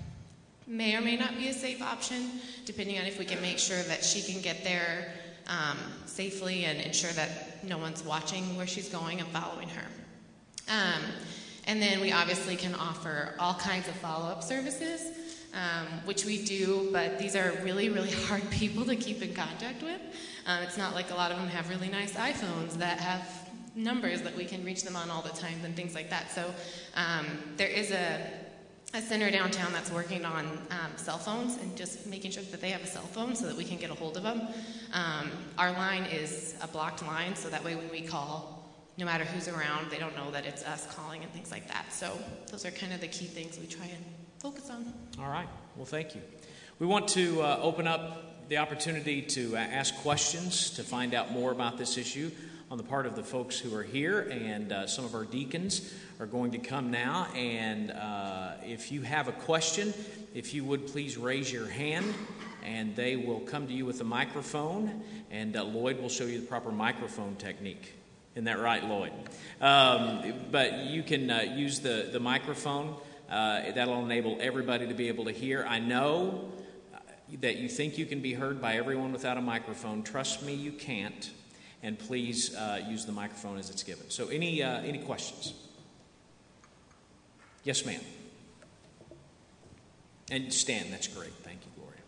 may or may not be a safe option, depending on if we can make sure that she can get there um, safely and ensure that no one's watching where she's going and following her. Um, and then we obviously can offer all kinds of follow-up services, um, which we do, but these are really, really hard people to keep in contact with. Um, it's not like a lot of them have really nice iPhones that have numbers that we can reach them on all the time and things like that. So um, there is a, a center downtown that's working on um, cell phones and just making sure that they have a cell phone so that we can get a hold of them. Um, our line is a blocked line, so that way when we call, no matter who's around, they don't know that it's us calling and things like that. So those are kind of the key things we try and focus on. All right. Well, thank you. We want to uh, open up the opportunity to uh, ask questions to find out more about this issue on the part of the folks who are here, and uh, some of our deacons are going to come now. And uh, if you have a question, if you would please raise your hand, and they will come to you with a microphone, and uh, Lloyd will show you the proper microphone technique. Isn't that right, Lloyd? Um, but you can uh, use the, the microphone. Uh, that'll enable everybody to be able to hear. I know that you think you can be heard by everyone without a microphone. Trust me, you can't. And please uh, use the microphone as it's given. So any uh, any questions? Yes, ma'am. And Stan, that's great. Thank you, Gloria.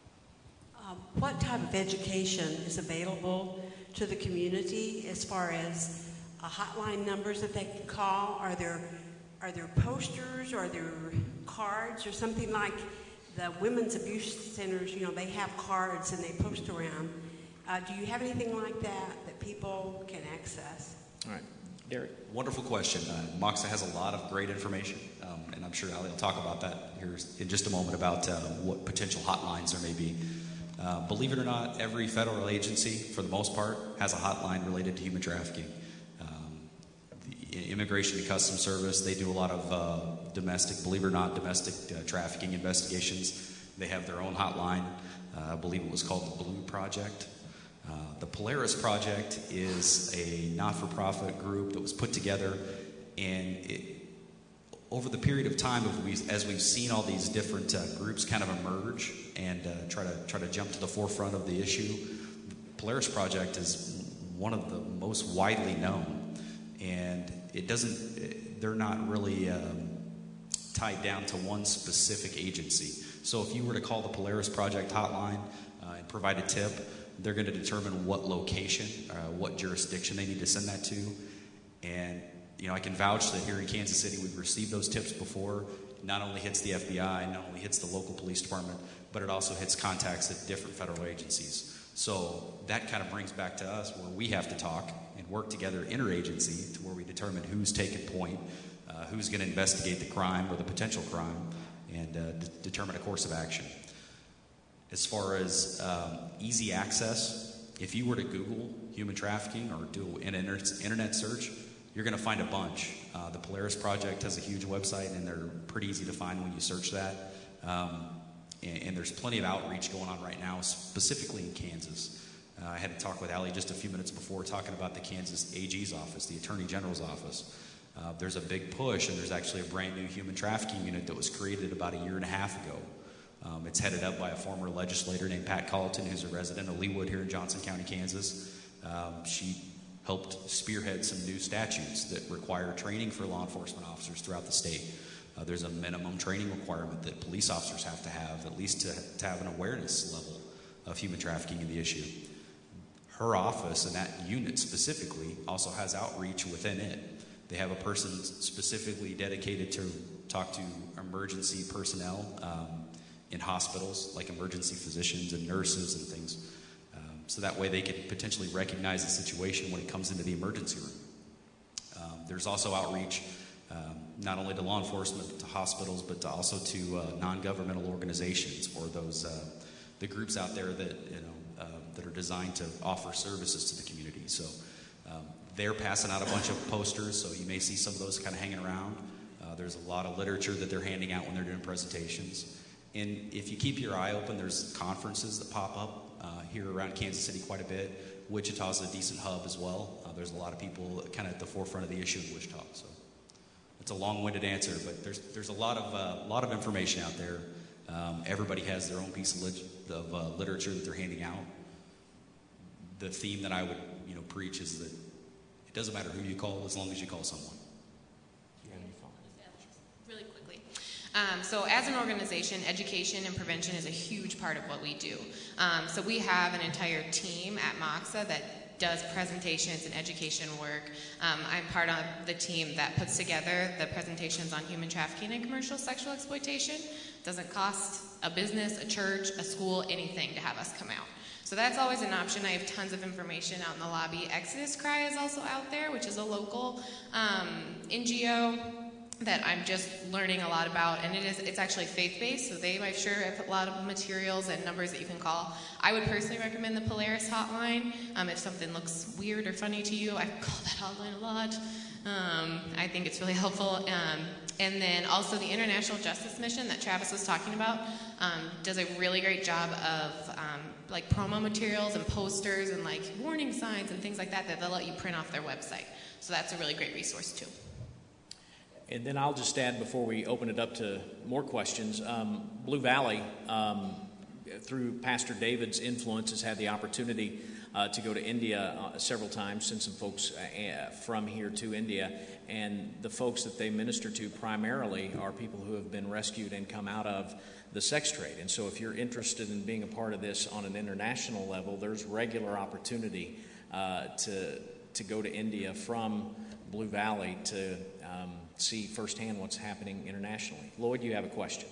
Um, what type of education is available to the community as far as uh, hotline numbers that they can call? Are there are there posters? Are there cards or something like the women's abuse centers? You know, they have cards and they post around. Uh, do you have anything like that that people can access? All right. Derek. Wonderful question. Uh, Moxa has a lot of great information, um, and I'm sure Ali will talk about that here in just a moment about uh, what potential hotlines there may be. Uh, believe it or not, every federal agency, for the most part, has a hotline related to human trafficking. Um, the Immigration and Customs Service, they do a lot of uh, domestic, believe it or not, domestic uh, trafficking investigations. They have their own hotline. Uh, I believe it was called the Blue Project. Uh, the Polaris Project is a not-for-profit group that was put together, and it, over the period of time, of we, as we've seen all these different uh, groups kind of emerge and uh, try to try to jump to the forefront of the issue, the Polaris Project is one of the most widely known, and it doesn't. They're not really um, tied down to one specific agency. So if you were to call the Polaris Project hotline uh, and provide a tip, they're going to determine what location, uh, what jurisdiction they need to send that to. And, you know, I can vouch that here in Kansas City, we've received those tips before. It not only hits the F B I, not only hits the local police department, but it also hits contacts at different federal agencies. So that kind of brings back to us where we have to talk and work together interagency to where we determine who's taking point, uh, who's going to investigate the crime or the potential crime, and uh, d- determine a course of action. As far as um, easy access, if you were to Google human trafficking or do an internet search, you're going to find a bunch. Uh, the Polaris Project has a huge website, and they're pretty easy to find when you search that. Um, and, and there's plenty of outreach going on right now, specifically in Kansas. Uh, I had to talk with Ali just a few minutes before talking about the Kansas A G's office, the Attorney General's office. Uh, there's a big push, and there's actually a brand new human trafficking unit that was created about a year and a half ago. Um, it's headed up by a former legislator named Pat Colleton, who's a resident of Leawood here in Johnson County, Kansas. Um, she helped spearhead some new statutes that require training for law enforcement officers throughout the state. Uh, there's a minimum training requirement that police officers have to have, at least to, to have an awareness level of human trafficking and the issue. Her office and that unit specifically also has outreach within it. They have a person specifically dedicated to talk to emergency personnel um, in hospitals, like emergency physicians and nurses and things. Um, so that way they can potentially recognize the situation when it comes into the emergency room. Um, there's also outreach um, not only to law enforcement, but to hospitals, but to also to uh, non-governmental organizations or those uh, the groups out there that you know uh, that are designed to offer services to the community. So um, they're passing out a bunch of posters, so you may see some of those kind of hanging around. Uh, there's a lot of literature that they're handing out when they're doing presentations. And if you keep your eye open, there's conferences that pop up uh, here around Kansas City quite a bit. Wichita's a decent hub as well. Uh, there's a lot of people kind of at the forefront of the issue in Wichita. So it's a long-winded answer, but there's there's a lot of uh, lot of information out there. Um, everybody has their own piece of, lit- of uh, literature that they're handing out. The theme that I would you know preach is that it doesn't matter who you call as long as you call someone. Really quickly. Um, so as an organization, education and prevention is a huge part of what we do. Um, so we have an entire team at MOXA that does presentations and education work. Um, I'm part of the team that puts together the presentations on human trafficking and commercial sexual exploitation. It doesn't cost a business, a church, a school, anything to have us come out. So that's always an option. I have tons of information out in the lobby. Exodus Cry is also out there, which is a local um, N G O that I'm just learning a lot about, and it is it's actually faith-based, so they, I'm sure, have a lot of materials and numbers that you can call. I would personally recommend the Polaris hotline. Um, if something looks weird or funny to you, I call that hotline a lot. Um, I think it's really helpful. Um, and then also the International Justice Mission that Travis was talking about um, does a really great job of um, like promo materials and posters and like warning signs and things like that that they'll let you print off their website. So that's a really great resource too. And then I'll just add before we open it up to more questions, um, Blue Valley, um, through Pastor David's influence, has had the opportunity uh, to go to India uh, several times, send some folks uh, from here to India. And the folks that they minister to primarily are people who have been rescued and come out of the sex trade. And so if you're interested in being a part of this on an international level, there's regular opportunity uh, to, to go to India from Blue Valley to um, see firsthand what's happening internationally. Lloyd, you have a question.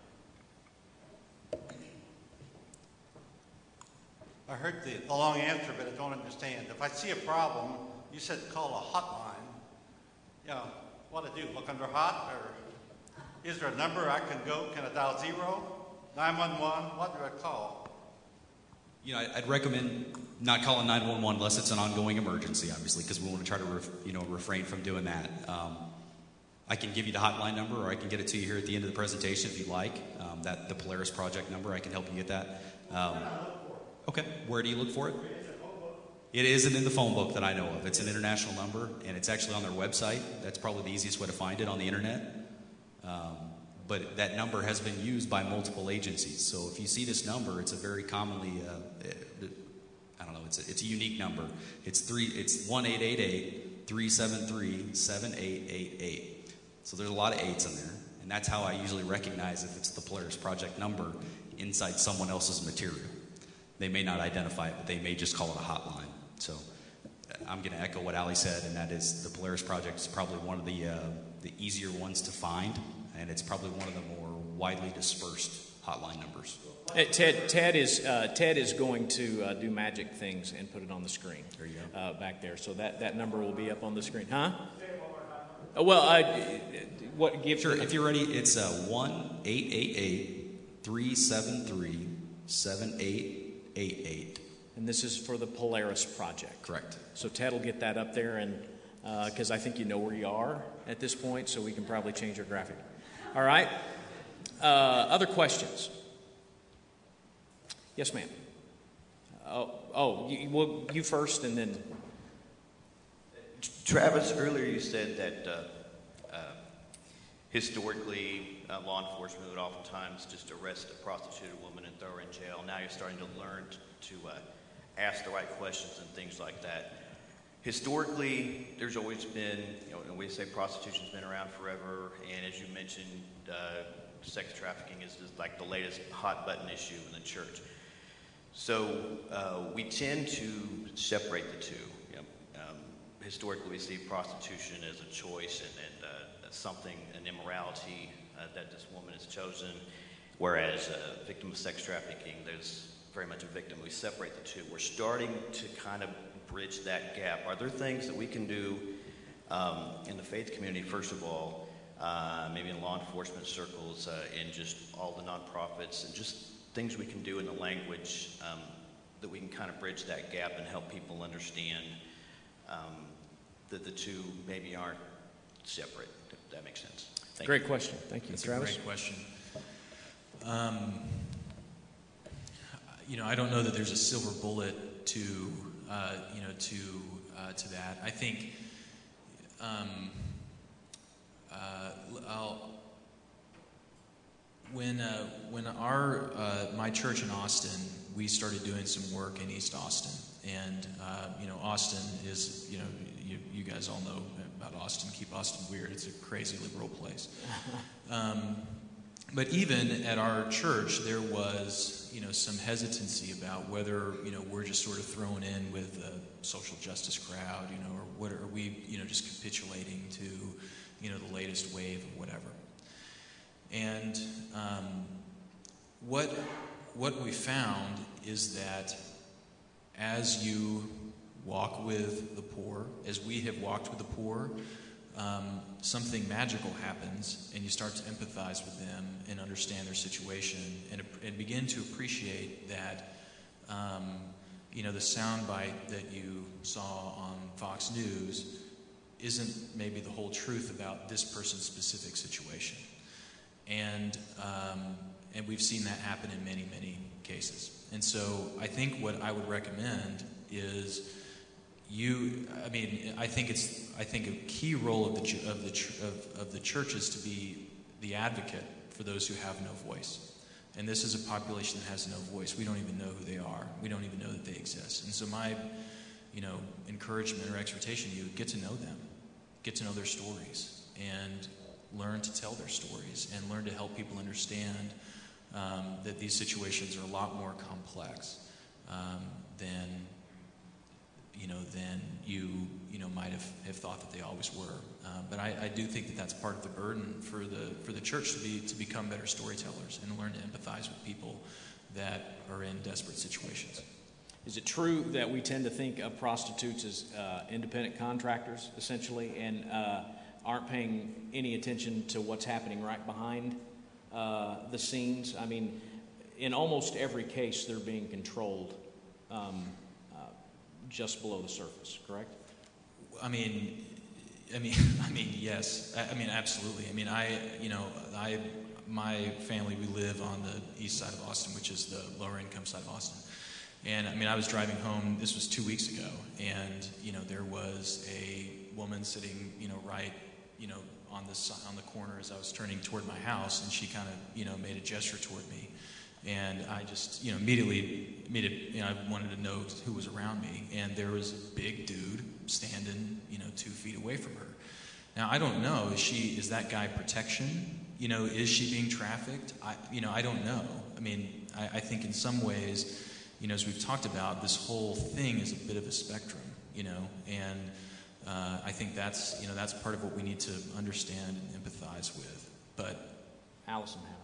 I heard the, the long answer, but I don't understand. If I see a problem, you said call a hotline. Yeah, what to do? Look under hot? Or is there a number I can go? Can I dial zero? nine one one? What do I call? You know, I'd recommend not calling nine one one unless it's an ongoing emergency, obviously, because we want to try to, ref, you know, refrain from doing that. Um, I can give you the hotline number, or I can get it to you here at the end of the presentation if you'd like. Um, that the Polaris Project number, I can help you get that. Um, okay, where do you look for it? It isn't in the phone book that I know of. It's an international number, and it's actually on their website. That's probably the easiest way to find it on the internet. Um, but that number has been used by multiple agencies. So if you see this number, it's a very commonly, uh, I don't know, it's a, it's a unique number. It's three. It's one eight eight eight, three seven three, seven eight eight eight. So there's a lot of eights in there, and that's how I usually recognize if it's the Polaris Project number inside someone else's material. They may not identify it, but they may just call it a hotline. So I'm going to echo what Ali said, and that is the Polaris Project is probably one of the uh, the easier ones to find, and it's probably one of the more widely dispersed hotline numbers. Hey, Ted, Ted is uh, Ted is going to uh, do magic things and put it on the screen. There you go. Uh, back there, so that, that number will be up on the screen, huh? Oh, well, uh, what give? Sure. If you're ready, it's uh, one eight eight eight, three seven three, seven eight eight eight. And this is for the Polaris Project. Correct. So Ted will get that up there, and because uh, I think you know where you are at this point, so we can probably change our graphic. All right. Uh, other questions? Yes, ma'am. Oh, oh, you, well, you first, and then. Travis, earlier you said that uh, uh, historically uh, law enforcement would oftentimes just arrest a prostituted woman and throw her in jail. Now you're starting to learn to, to uh, ask the right questions and things like that. historically, there's always been, you know, we say prostitution's been around forever, and as you mentioned, uh, sex trafficking is just like the latest hot button issue in the church. So uh, we tend to separate the two. You know, um, historically, we see prostitution as a choice and, and uh, something, an immorality uh, that this woman has chosen, whereas a victim of sex trafficking, there's very much a victim. We separate the two. We're starting to kind of bridge that gap. Are there things that we can do um, in the faith community, first of all, uh, maybe in law enforcement circles, uh, in just all the nonprofits, and just things we can do in the language um, that we can kind of bridge that gap and help people understand um, that the two maybe aren't separate, if that makes sense. Thank Great you. question. Thank you. That's Travis? a great question. Um, you know, I don't know that there's a silver bullet to, uh, you know, to uh, to that. I think um, uh, I'll, when uh, when our uh, my church in Austin, we started doing some work in East Austin, and uh, you know, Austin is, you know, you, you guys all know about Austin. Keep Austin weird. It's a crazy liberal place. Um, But even at our church, there was, you know, some hesitancy about whether, you know, we're just sort of thrown in with the social justice crowd, you know, or what are we, you know, just capitulating to, you know, the latest wave or whatever. And um, what what we found is that as you walk with the poor, as we have walked with the poor, Um, something magical happens, and you start to empathize with them and understand their situation, and, and begin to appreciate that, um, you know, the soundbite that you saw on Fox News isn't maybe the whole truth about this person's specific situation. And um, and we've seen that happen in many, many cases. And so I think what I would recommend is, You, I mean, I think it's. I think a key role of the of the of, of the church is to be the advocate for those who have no voice, and this is a population that has no voice. We don't even know who they are. We don't even know that they exist. And so my, you know, encouragement or exhortation to you: get to know them, get to know their stories, and learn to tell their stories, and learn to help people understand um, that these situations are a lot more complex um, than. you know, than you, you know, might have, have thought that they always were. Uh, but I, I do think that that's part of the burden for the for the church to be to become better storytellers and learn to empathize with people that are in desperate situations. Is it true that we tend to think of prostitutes as uh, independent contractors, essentially, and uh, aren't paying any attention to what's happening right behind uh, the scenes? I mean, in almost every case, they're being controlled Um, just below the surface, correct? I mean, I mean, I mean, yes. I, I mean, absolutely. I mean, I, you know, I, my family, we live on the east side of Austin, which is the lower income side of Austin. And I mean, I was driving home. This was two weeks ago, and you know, there was a woman sitting, you know, right, you know, on the on the corner as I was turning toward my house, and she kind of, you know, made a gesture toward me. And I just, you know, immediately, immediately, you know, I wanted to know who was around me. And there was a big dude standing, you know, two feet away from her. Now, I don't know, is she, is that guy protection? You know, is she being trafficked? I, you know, I don't know. I mean, I, I think in some ways, you know, as we've talked about, this whole thing is a bit of a spectrum, you know, and uh, I think that's, you know, that's part of what we need to understand and empathize with. But Allison, how?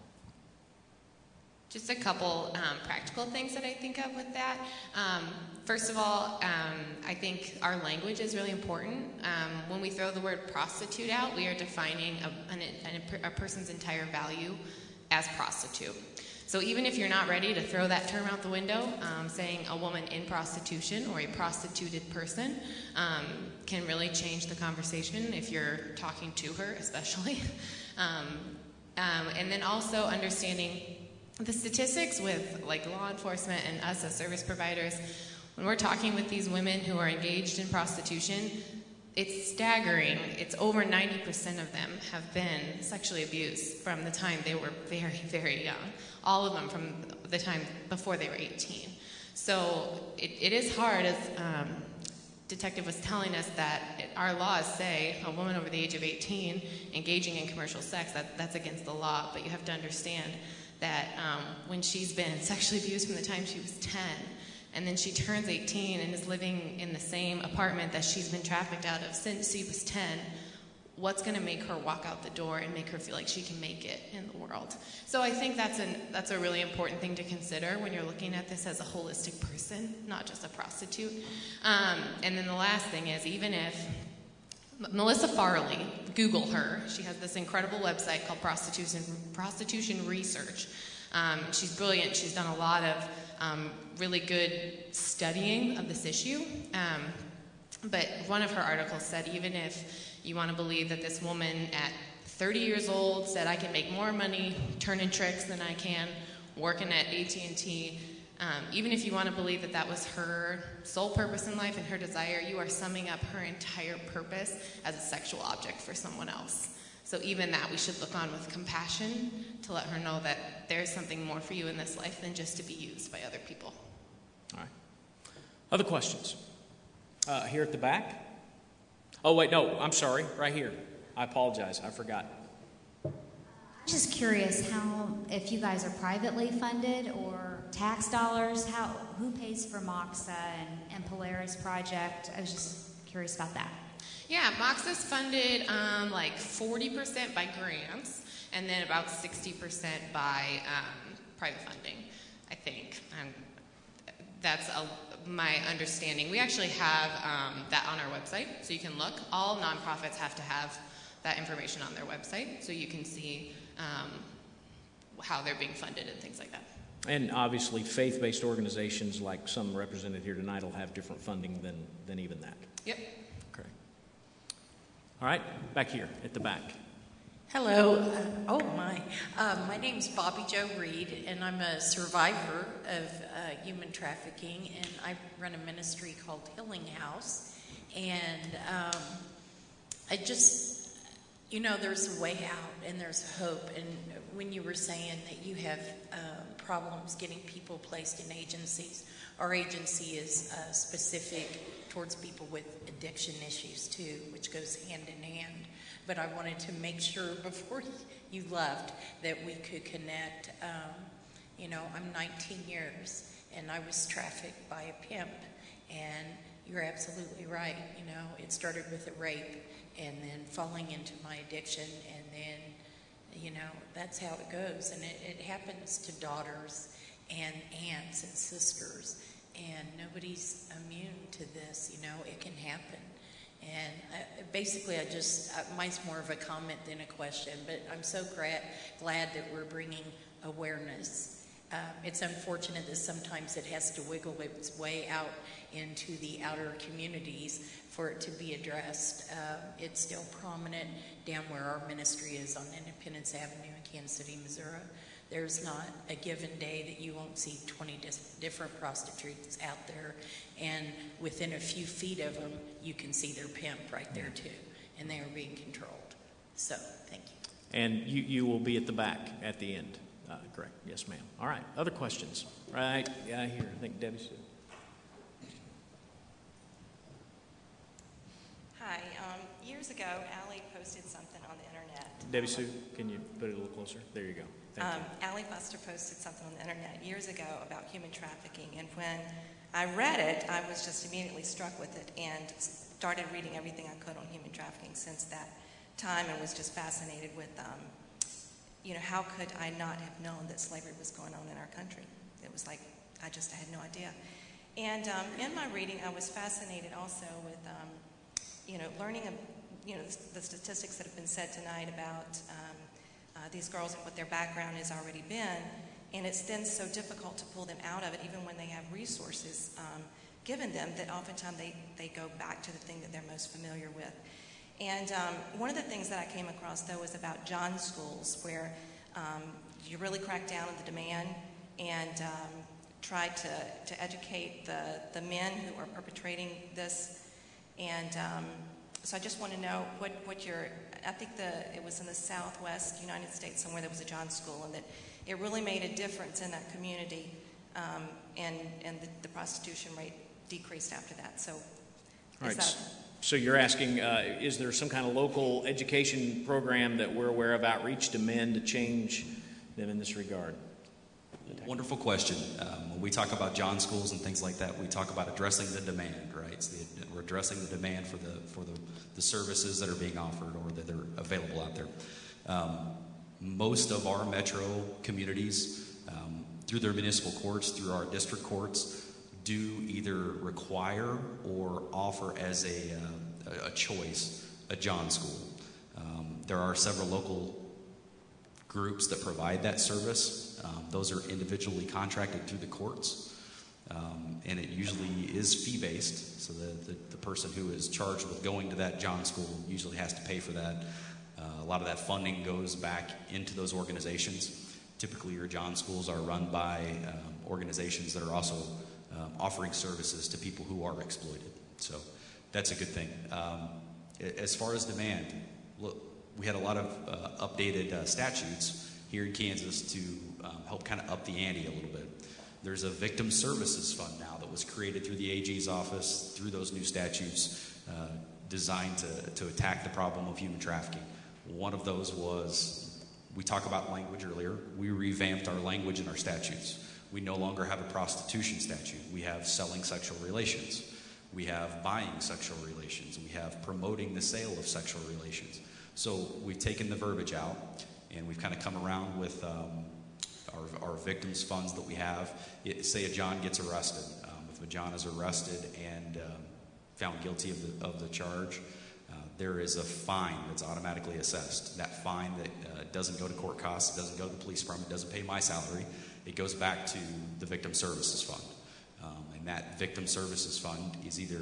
Just a couple um, practical things that I think of with that. Um, first of all, um, I think our language is really important. Um, when we throw the word prostitute out, we are defining a, an, a person's entire value as prostitute. So even if you're not ready to throw that term out the window, um, saying a woman in prostitution or a prostituted person um, can really change the conversation if you're talking to her, especially. um, um, and then also understanding the statistics with like law enforcement and us as service providers, when we're talking with these women who are engaged in prostitution, it's staggering. It's over ninety percent of them have been sexually abused from the time they were very, very young. All of them from the time before they were eighteen. So it, it is hard as um, detective was telling us that it, our laws say a woman over the age of eighteen engaging in commercial sex, that, that's against the law. But you have to understand that um, when she's been sexually abused from the time she was ten, and then she turns eighteen and is living in the same apartment that she's been trafficked out of since she was ten, what's going to make her walk out the door and make her feel like she can make it in the world? So I think that's, an, that's a really important thing to consider when you're looking at this as a holistic person, not just a prostitute. Um, and then the last thing is, even if Melissa Farley, Google her, she has this incredible website called Prostitution, Prostitution Research. Um, she's brilliant. She's done a lot of um, really good studying of this issue. Um, but one of her articles said, even if you want to believe that this woman at thirty years old said, I can make more money turning tricks than I can working at A T and T, um, even if you want to believe that that was her sole purpose in life and her desire, you are summing up her entire purpose as a sexual object for someone else. So even that, we should look on with compassion to let her know that there's something more for you in this life than just to be used by other people. All right. Other questions? Uh, here at the back? Oh, wait, no, I'm sorry, right here. I apologize, I forgot. I'm just curious how, if you guys are privately funded or tax dollars, how who pays for MOXA and, and Polaris Project? I was just curious about that. Yeah, MOXA is funded um, like forty percent by grants and then about sixty percent by um, private funding, I think. And that's a, my understanding. We actually have um, that on our website, so you can look. All nonprofits have to have that information on their website, so you can see um, how they're being funded and things like that. And obviously, faith-based organizations like some represented here tonight will have different funding than, than even that. Yep. Okay. All right, back here at the back. Hello. Uh, oh, my. Uh, my name's Bobby Jo Reed, and I'm a survivor of uh, human trafficking, and I run a ministry called Healing House. And um, I just, you know, there's a way out, and there's hope. And when you were saying that you have uh, problems getting people placed in agencies, our agency is uh, specific towards people with addiction issues, too, which goes hand in hand. But I wanted to make sure before you left that we could connect. Um, you know, I'm nineteen years, and I was trafficked by a pimp. And you're absolutely right. You know, it started with a rape, and then falling into my addiction, and then, you know, that's how it goes. And it, it happens to daughters and aunts and sisters, and nobody's immune to this. You know, it can happen. And I, basically, I just, uh, mine's more of a comment than a question, but I'm so gra- glad that we're bringing awareness. Um, it's unfortunate that sometimes it has to wiggle its way out into the outer communities for it to be addressed. Uh, it's still prominent down where our ministry is on Independence Avenue in Kansas City, Missouri. There's not a given day that you won't see twenty dis- different prostitutes out there, and within a few feet of them, you can see their pimp right there too, and they are being controlled. So, thank you. And you, you will be at the back at the end. Uh, correct. Yes, ma'am. All right. Other questions? Right. Yeah, here. I think Debbie Sue. Hi. Um, years ago, Allie posted something on the internet. Debbie Sue, can you put it a little closer? There you go. Thank Um, you. Allie Buster posted something on the internet years ago about human trafficking, and when I read it, I was just immediately struck with it and started reading everything I could on human trafficking since that time, and was just fascinated with, um, you know, how could I not have known that slavery was going on in our country? It was like, I just had no idea. And um, in my reading, I was fascinated also with, um, you know, learning, you know, the, the statistics that have been said tonight about um, uh, these girls and what their background has already been. And it's then so difficult to pull them out of it, even when they have resources um, given them, that oftentimes they, they go back to the thing that they're most familiar with. And um, one of the things that I came across, though, was about John schools, where um, you really crack down on the demand and um, try to, to educate the, the men who are perpetrating this. And um, so I just want to know what, what your, I think the, it was in the Southwest United States somewhere there was a John school, and that it really made a difference in that community, um, and, and the, the prostitution rate decreased after that. So All right. that, So you're asking, uh, is there some kind of local education program that we're aware of, outreach to men to change them in this regard? Wonderful question. Um, when we talk about John schools and things like that, we talk about addressing the demand, right? It's the, we're addressing the demand for the for the, the services that are being offered or that are available out there. Um, most of our metro communities, um, through their municipal courts, through our district courts, do either require or offer as a, uh, a choice a John school. Um, there are several local groups that provide that service. Um, those are individually contracted through the courts, um, and it usually is fee-based, so the, the, the person who is charged with going to that John school usually has to pay for that. Uh, a lot of that funding goes back into those organizations. Typically, your John schools are run by um, organizations that are also um, offering services to people who are exploited. So that's a good thing. Um, as far as demand, look, we had a lot of uh, updated uh, statutes here in Kansas to um, help kind of up the ante a little bit. There's a victim services fund now that was created through the A G's office, through those new statutes uh, designed to, to attack the problem of human trafficking. One of those was, we talked about language earlier, we revamped our language in our statutes. We no longer have a prostitution statute. We have selling sexual relations. We have buying sexual relations. We have promoting the sale of sexual relations. So we've taken the verbiage out, and we've kind of come around with um, our, our victims funds that we have. It, say a John gets arrested. Um, if a John is arrested and um, found guilty of the, of the charge, uh, there is a fine that's automatically assessed. That fine that uh, doesn't go to court costs, doesn't go to the police department, doesn't pay my salary. It goes back to the Victim Services Fund. Um, and that Victim Services Fund is either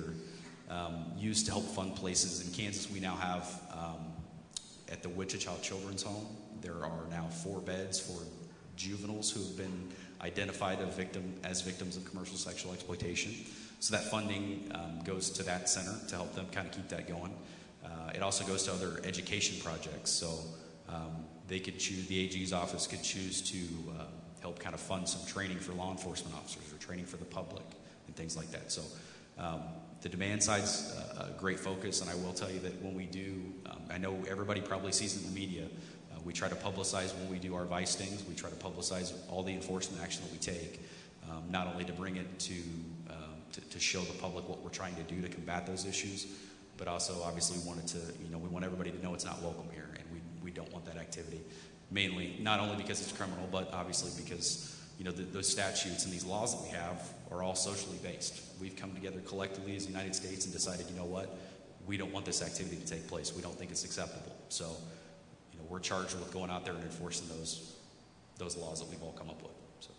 um, used to help fund places. In Kansas, we now have um, at the Wichita Children's Home, there are now four beds for juveniles who have been identified as, victim, as victims of commercial sexual exploitation. So that funding um, goes to that center to help them kind of keep that going. Uh, it also goes to other education projects. So um, they could choose, the A G's office could choose to uh, help kind of fund some training for law enforcement officers or training for the public and things like that. So um, the demand side's uh, a great focus, and I will tell you that when we do, um, I know everybody probably sees it in the media, uh, we try to publicize when we do our vice stings, we try to publicize all the enforcement action that we take, um, not only to bring it to, um, to, to show the public what we're trying to do to combat those issues, but also obviously wanted to, you know, we want everybody to know it's not welcome here, and we, we don't want that activity. Mainly, not only because it's criminal, but obviously because, you know, the, those statutes and these laws that we have are all socially based. We've come together collectively as the United States and decided, you know what, we don't want this activity to take place. We don't think it's acceptable. So, you know, we're charged with going out there and enforcing those those laws that we've all come up with. So,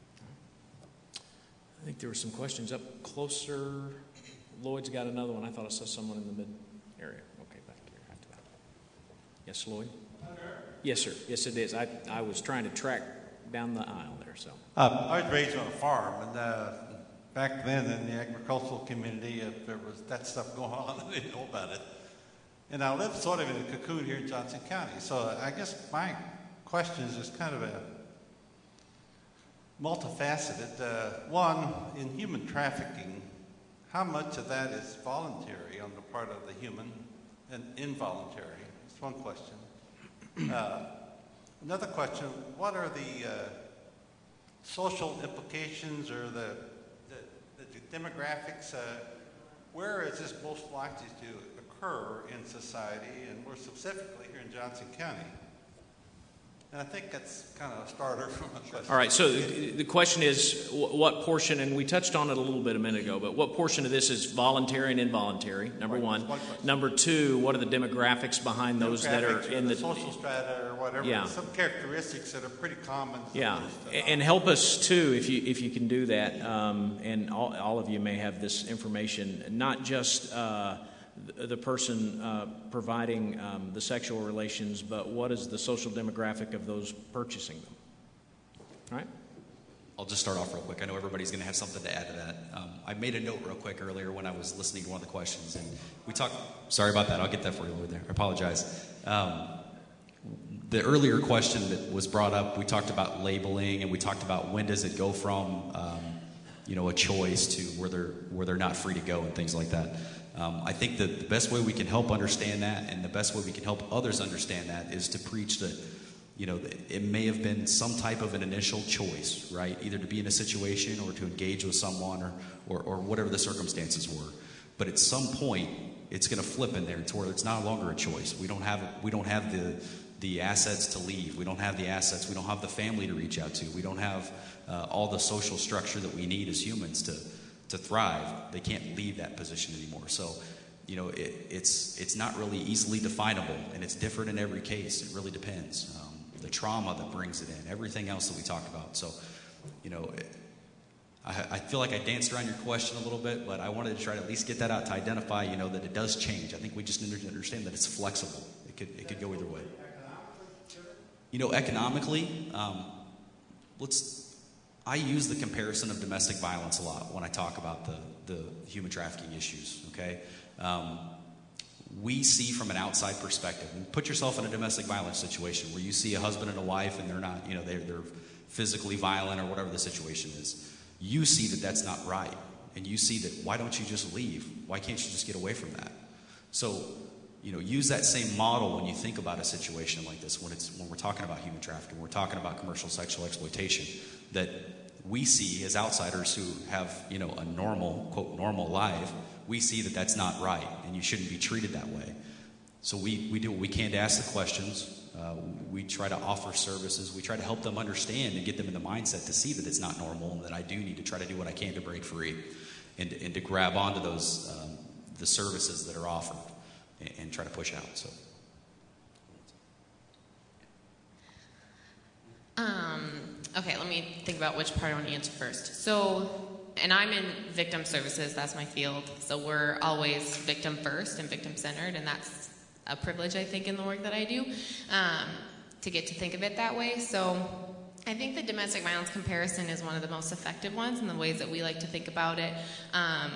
I think there were some questions up closer. Lloyd's got another one. I thought I saw someone in the mid area. Okay, back here after that. Yes, Lloyd? Yes, sir. Yes, it is. I, I was trying to track down the aisle there, so. Uh, I was raised on a farm, and uh, back then in the agricultural community, if there was that stuff going on, I didn't know about it. And I live sort of in a cocoon here in Johnson County. So I guess my question is just kind of a multifaceted. Uh, one, in human trafficking, how much of that is voluntary on the part of the human and involuntary? That's one question. Uh, another question, what are the uh, social implications or the, the, the demographics? Uh, where is this most likely to occur in society, and more specifically here in Johnson County? And I think that's kind of a starter for my question. All right, so the, the question is what portion, and we touched on it a little bit a minute ago, but what portion of this is voluntary and involuntary, number right, one. one Number two, what are the demographics behind those that are in the, the social strata or whatever, yeah. Some characteristics that are pretty common. Yeah, and help us too, if you if you can do that, um, and all, all of you may have this information, not just uh, the, the person uh, providing um, the sexual relations, but what is the social demographic of those purchasing them? All right? I'll just start off real quick. I know everybody's going to have something to add to that. Um, I made a note real quick earlier when I was listening to one of the questions, and we talked. Sorry about that. I'll get that for you over there. I apologize. Um, the earlier question that was brought up, we talked about labeling, and we talked about when does it go from, um, you know, a choice to where they're where they're not free to go and things like that. Um, I think that the best way we can help understand that, and the best way we can help others understand that, is to preach that, you know, it may have been some type of an initial choice, right? Either to be in a situation or to engage with someone, or, or, or whatever the circumstances were. But at some point, it's going to flip in there to where it's no longer a choice. We don't have we don't have the the assets to leave. We don't have the assets. We don't have the family to reach out to. We don't have uh, all the social structure that we need as humans to to thrive. They can't leave that position anymore. So, you know, it, it's it's not really easily definable, and it's different in every case. It really depends. Um, the trauma that brings it in, everything else that we talked about. So, you know, it, I, I feel like I danced around your question a little bit, but I wanted to try to at least get that out to identify, you know, that it does change. I think we just need to understand that it's flexible. It could it could go either way. You know, economically, um, let's. I use the comparison of domestic violence a lot when I talk about the the human trafficking issues. Okay, um, we see from an outside perspective. And put yourself in a domestic violence situation where you see a husband and a wife, and they're not, you know, they're they're physically violent or whatever the situation is. You see that that's not right, and you see that, why don't you just leave? Why can't you just get away from that? So, you know, use that same model when you think about a situation like this, when it's when we're talking about human trafficking, we're talking about commercial sexual exploitation, that we see as outsiders who have, you know, a normal, quote, normal life, we see that that's not right, and you shouldn't be treated that way. So we, we do what we can to ask the questions. Uh, we try to offer services. We try to help them understand and get them in the mindset to see that it's not normal, and that I do need to try to do what I can to break free and, and to grab onto those um, the services that are offered and, and try to push out. So, um, okay, let me think about which part I want to answer first. So, and I'm in victim services. That's my field. So we're always victim first and victim centered, and that's a privilege, I think, in the work that I do, um, to get to think of it that way. So I think the domestic violence comparison is one of the most effective ones in the ways that we like to think about it. Um,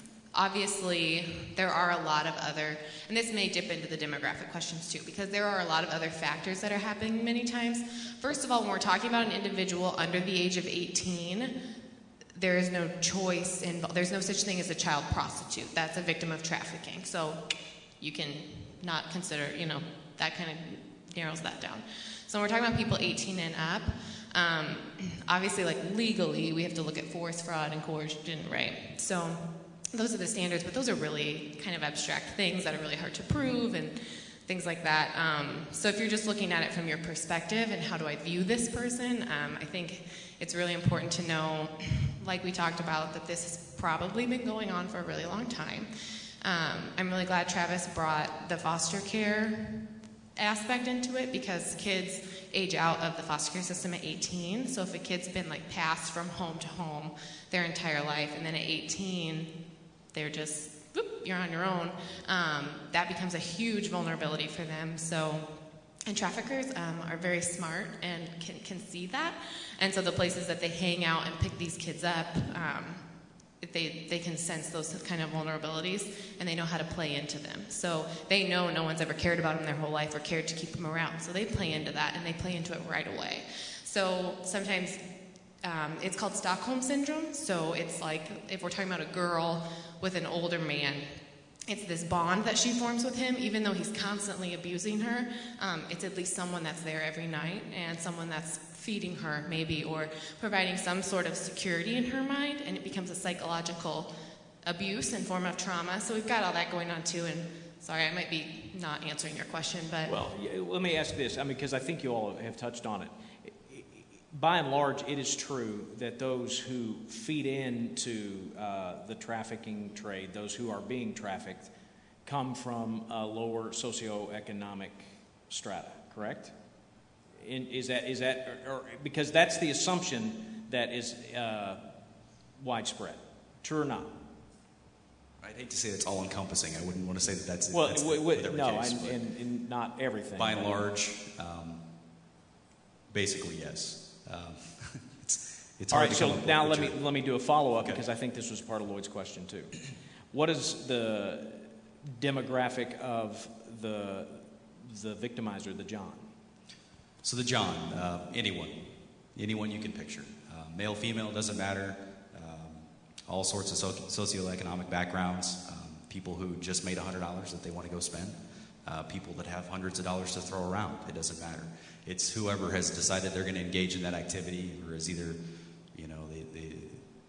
obviously, there are a lot of other, and this may dip into the demographic questions too, because there are a lot of other factors that are happening many times. First of all, when we're talking about an individual under the age of eighteen, there is no choice in, there's no such thing as a child prostitute. That's a victim of trafficking. So you can not consider, you know, that kind of narrows that down. So when we're talking about people eighteen and up, um, obviously, like, legally, we have to look at force, fraud, and coercion, right? So those are the standards, but those are really kind of abstract things that are really hard to prove and things like that. Um, so if you're just looking at it from your perspective and how do I view this person, um, I think it's really important to know, like we talked about, that this has probably been going on for a really long time. Um, I'm really glad Travis brought the foster care aspect into it, because kids age out of the foster care system at eighteen. So if a kid's been, like, passed from home to home their entire life, and then at eighteen they're just, whoop, you're on your own, um, that becomes a huge vulnerability for them. So, and traffickers um, are very smart and can, can see that. And so the places that they hang out and pick these kids up, um, They, they can sense those kind of vulnerabilities, and they know how to play into them. So they know no one's ever cared about them their whole life or cared to keep them around. So they play into that, and they play into it right away. So sometimes um, it's called Stockholm Syndrome. So it's like, if we're talking about a girl with an older man, it's this bond that she forms with him, even though he's constantly abusing her. Um, it's at least someone that's there every night, and someone that's feeding her, maybe, or providing some sort of security in her mind, and it becomes a psychological abuse and form of trauma. So we've got all that going on too. And sorry, I might be not answering your question, but well, let me ask this. I mean, because I think you all have touched on it. By and large, it is true that those who feed into uh, the trafficking trade, those who are being trafficked, come from a lower socioeconomic strata, correct? In, is that, is that or, or, because that's the assumption that is uh, widespread. True or not? I'd hate to say that's all-encompassing. I wouldn't want to say that that's, well, that's w- w- the, no, case, and, and, and not everything. By and large, um, basically, yes. Um, it's, it's all hard right, to so come up now with let the me, let me do a follow-up, okay. because I think this was part of Lloyd's question too. What is the demographic of the, the victimizer, the John? So the John, uh, anyone, anyone you can picture. Uh, male, female, doesn't matter. Um, all sorts of socio- socioeconomic backgrounds. Um, people who just made one hundred dollars that they want to go spend, uh, people that have hundreds of dollars to throw around. It doesn't matter. It's whoever has decided they're going to engage in that activity, or is either, you know, they, they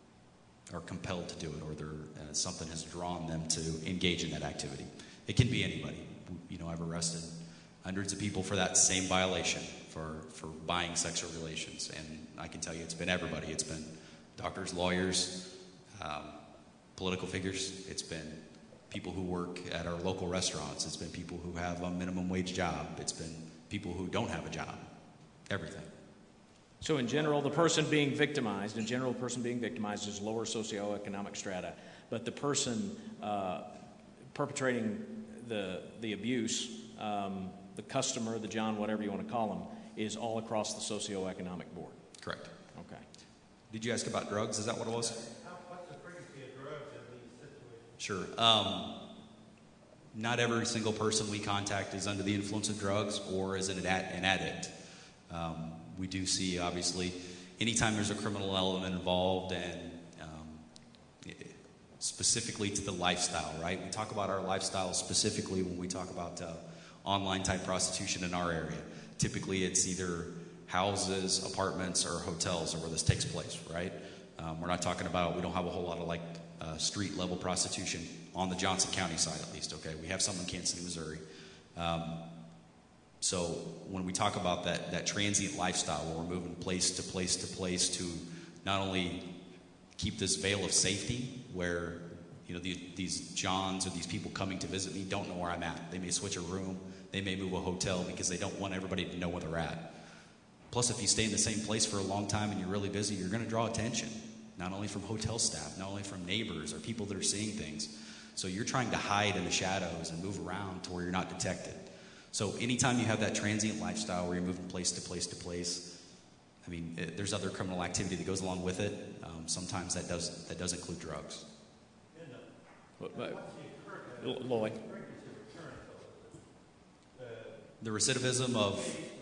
are compelled to do it, or they're, uh, something has drawn them to engage in that activity. It can be anybody. You know, I've arrested hundreds of people for that same violation, for, for buying sexual relations. And I can tell you it's been everybody. It's been doctors, lawyers, um, political figures. It's been people who work at our local restaurants. It's been people who have a minimum wage job. It's been people who don't have a job. Everything. So in general, the person being victimized, in general, the person being victimized is lower socioeconomic strata, but the person uh, perpetrating the the abuse, um, the customer, the John, whatever you want to call him, is all across the socioeconomic board. Correct. Okay. Did you ask about drugs? Is that what it was? What's the frequency of drugs in these situations? Sure. Um, not every single person we contact is under the influence of drugs or is an, ad- an addict. Um, we do see, obviously, anytime there's a criminal element involved, and um, specifically to the lifestyle, right? We talk about our lifestyle specifically when we talk about uh, online type prostitution in our area. Typically, it's either houses, apartments, or hotels are where this takes place, right? Um, we're not talking about, we don't have a whole lot of like uh, street level prostitution on the Johnson County side, at least, okay? We have some in Kansas City, Missouri. Um, so when we talk about that, that transient lifestyle where we're moving place to place to place to not only keep this veil of safety where, you know, the, these Johns or these people coming to visit me don't know where I'm at. They may switch a room. They may move a hotel because they don't want everybody to know where they're at. Plus, if you stay in the same place for a long time and you're really busy, you're going to draw attention, not only from hotel staff, not only from neighbors or people that are seeing things. So you're trying to hide in the shadows and move around to where you're not detected. So anytime you have that transient lifestyle where you're moving place to place to place, I mean, it, there's other criminal activity that goes along with it. Um, sometimes that does that does include drugs. But, but, Lloyd. The recidivism of...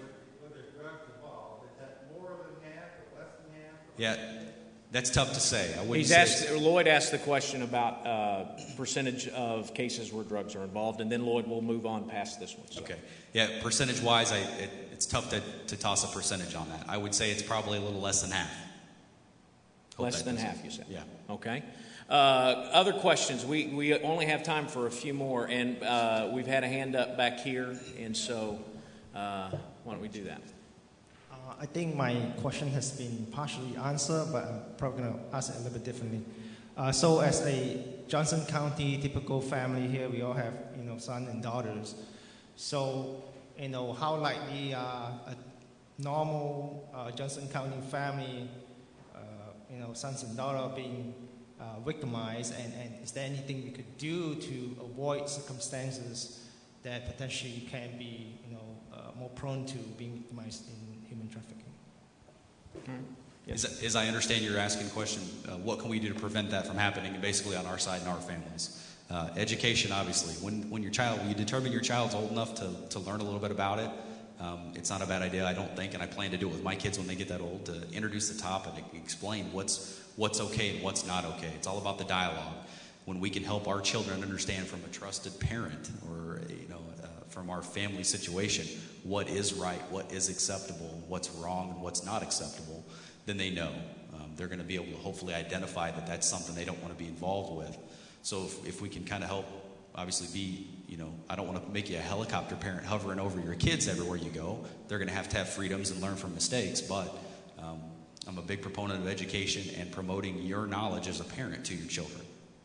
Yeah, that's tough to say. I wouldn't He's say asked, Lloyd asked the question about uh, percentage of cases where drugs are involved, and then Lloyd will move on past this one. So. Okay. Yeah, percentage-wise, I, it, it's tough to, to toss a percentage on that. I would say it's probably a little less than half. Hope Less than half, it. you said? Yeah. Okay. Uh, other questions? We, we only have time for a few more, and uh, we've had a hand up back here, and so uh, why don't we do that? I think my question has been partially answered, but I'm probably going to ask it a little bit differently. Uh, so, as a Johnson County typical family here, we all have, you know, sons and daughters. So, you know, how likely uh, a normal uh, Johnson County family, uh, you know, sons and daughters being uh, victimized, and, and is there anything we could do to avoid circumstances that potentially can be, you know, uh, more prone to being victimized in human trafficking? Mm-hmm. Yes. As, as I understand you're asking the question, uh, what can we do to prevent that from happening, and basically on our side and our families? Uh, education, obviously. When, when your child, when you determine your child's old enough to, to learn a little bit about it, um, it's not a bad idea, I don't think, and I plan to do it with my kids when they get that old, to introduce the topic and explain what's, what's okay and what's not okay. It's all about the dialogue. When we can help our children understand from a trusted parent or, you know, uh, from our family situation, what is right, what is acceptable, what's wrong, and what's not acceptable, then they know. Um, they're going to be able to hopefully identify that that's something they don't want to be involved with. So if, if we can kind of help, obviously be, you know, I don't want to make you a helicopter parent hovering over your kids everywhere you go. They're going to have to have freedoms and learn from mistakes, but um, I'm a big proponent of education and promoting your knowledge as a parent to your children.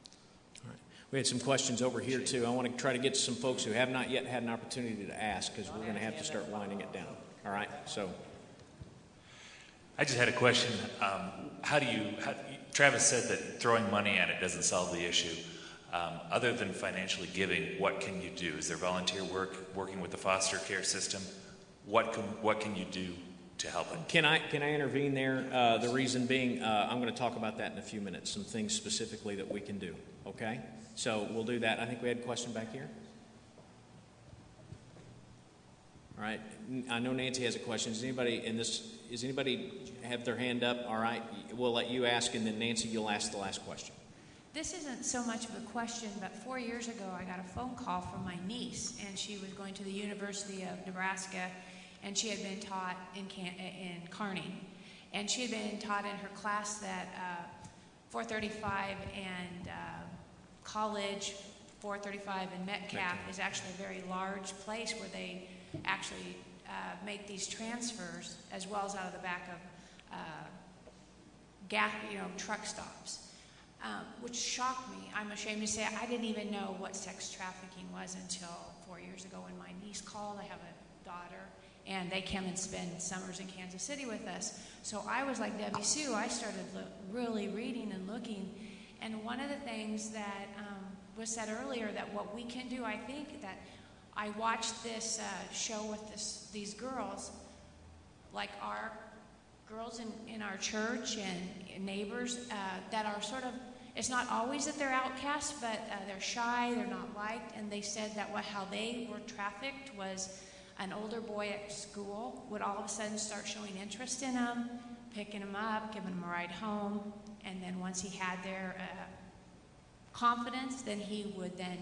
We had some questions over here, too. I want to try to get to some folks who have not yet had an opportunity to ask, because we're going to have to start winding it down. All right? So, I just had a question. Um, how do you, how, Travis said that throwing money at it doesn't solve the issue. Um, other than financially giving, what can you do? Is there volunteer work, working with the foster care system? What can, what can you do to help it? Can I, can I intervene there? Uh, the reason being, uh, I'm going to talk about that in a few minutes, some things specifically that we can do. Okay? So we'll do that. I think we had a question back here. All right. I know Nancy has a question. Does anybody in this, is anybody have their hand up? All right. We'll let you ask, and then Nancy, you'll ask the last question. this isn't so much of a question, but four years ago I got a phone call from my niece, and she was going to the University of Nebraska, and she had been taught in, Can- in Kearney. And she had been taught in her class that uh, four thirty-five and uh, college, four thirty-five and Metcalf is actually a very large place where they actually uh, make these transfers, as well as out of the back of uh, gas, you know, truck stops, um, which shocked me. I'm ashamed to say I didn't even know what sex trafficking was until four years ago when my niece called. I have a daughter, and they come and spend summers in Kansas City with us. So I was like Debbie Sue. I started lo- really reading and looking, and one of the things that um, was said earlier, that what we can do, I think that I watched this uh, show with this, these girls, like our girls in, in our church and neighbors uh, that are sort of, it's not always that they're outcasts, but uh, they're shy, they're not liked, and they said that what, how they were trafficked was an older boy at school would all of a sudden start showing interest in them, picking them up, giving them a ride home, and then once he had their uh, confidence, then he would then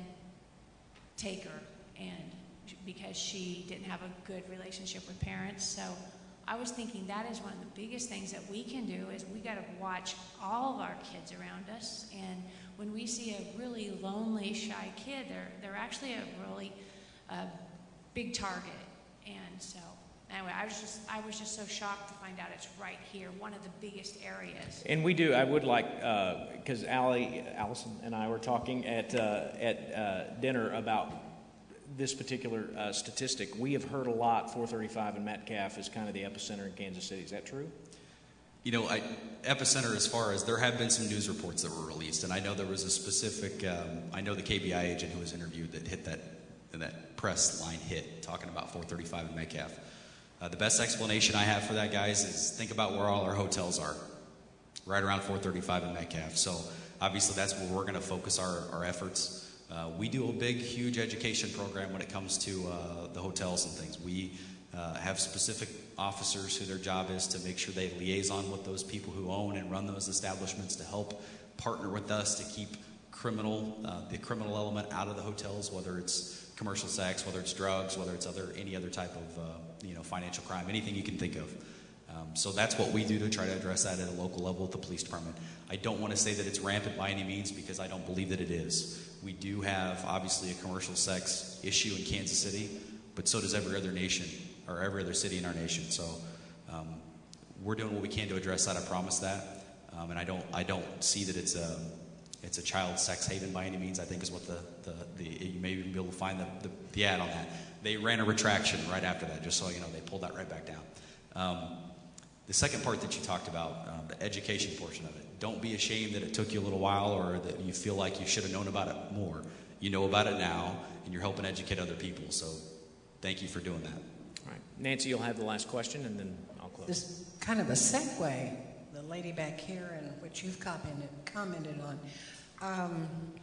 take her, and because she didn't have a good relationship with parents. So I was thinking that is one of the biggest things that we can do is we got to watch all of our kids around us, and when we see a really lonely, shy kid, they're they're actually a really uh, big target. And so anyway, I was just I was just so shocked to find out it's right here, one of the biggest areas. And we do. I would like because uh, Allie, Allison, and I were talking at uh, at uh, dinner about this particular uh, statistic. We have heard a lot. four thirty-five and Metcalf is kind of the epicenter in Kansas City. Is that true? You know, I, epicenter as far as there have been some news reports that were released, and I know there was a specific. Um, I know the K B I agent who was interviewed that hit that that press line hit talking about four thirty-five and Metcalf. Uh, the best explanation I have for that, guys, is think about where all our hotels are, right around four thirty-five and Metcalf. So obviously that's where we're going to focus our, our efforts. Uh, we do a big, huge education program when it comes to uh, the hotels and things. We uh, have specific officers who their job is to make sure they liaison with those people who own and run those establishments to help partner with us to keep criminal, uh, the criminal element out of the hotels, whether it's commercial sex, whether it's drugs, whether it's other any other type of uh, you know financial crime, anything you can think of. Um, so that's what we do to try to address that at a local level with the police department. I don't want to say that it's rampant by any means because I don't believe that it is. We do have obviously a commercial sex issue in Kansas City, but so does every other nation or every other city in our nation. So um, we're doing what we can to address that. I promise that, um, and I don't I don't see that it's a it's a child sex haven by any means. I think is what the the, the you may even be able to find the, the the ad on that. They ran a retraction right after that, just so you know. They pulled that right back down. Um, The second part that you talked about, um, the education portion of it. Don't be ashamed that it took you a little while or that you feel like you should have known about it more. You know about it now, and you're helping educate other people. So thank you for doing that. All right. Nancy, you'll have the last question, and then I'll close. This kind of a segue, the lady back here, and which you've commented, commented on. Um,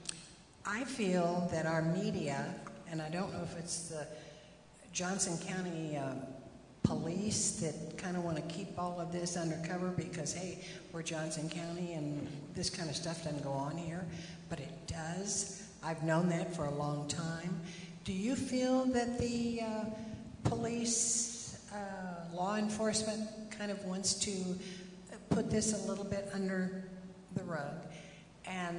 I feel that our media, and I don't know if it's the Johnson County uh, police that kind of want to keep all of this undercover because, hey, we're Johnson County and this kind of stuff doesn't go on here, but it does. I've known that for a long time. Do you feel that the uh, police, uh, law enforcement kind of wants to put this a little bit under the rug? And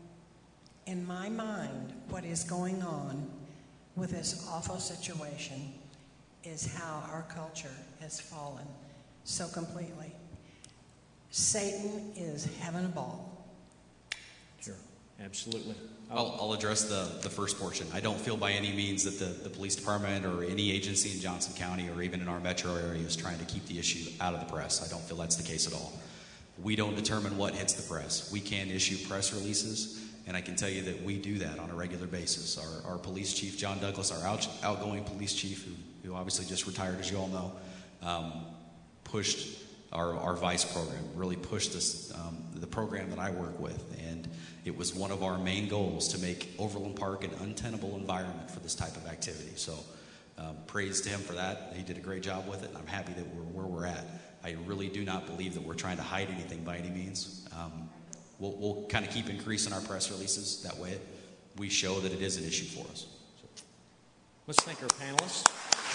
in my mind, what is going on with this awful situation is how our culture has fallen so completely. Satan is having a ball. Sure, absolutely. I'll, I'll address the, the first portion. I don't feel by any means that the, the police department or any agency in Johnson County or even in our metro area is trying to keep the issue out of the press. I don't feel that's the case at all. We don't determine what hits the press. We can issue press releases, and I can tell you that we do that on a regular basis. Our, our police chief, John Douglas, our out, outgoing police chief, who who obviously just retired, as you all know, um, pushed our, our VICE program, really pushed this, um, the program that I work with. And it was one of our main goals to make Overland Park an untenable environment for this type of activity. So um, praise to him for that. He did a great job with it, and I'm happy that we're where we're at. I really do not believe that we're trying to hide anything by any means. Um, we'll, we'll kind of keep increasing our press releases. That way we show that it is an issue for us. So. Let's thank our panelists.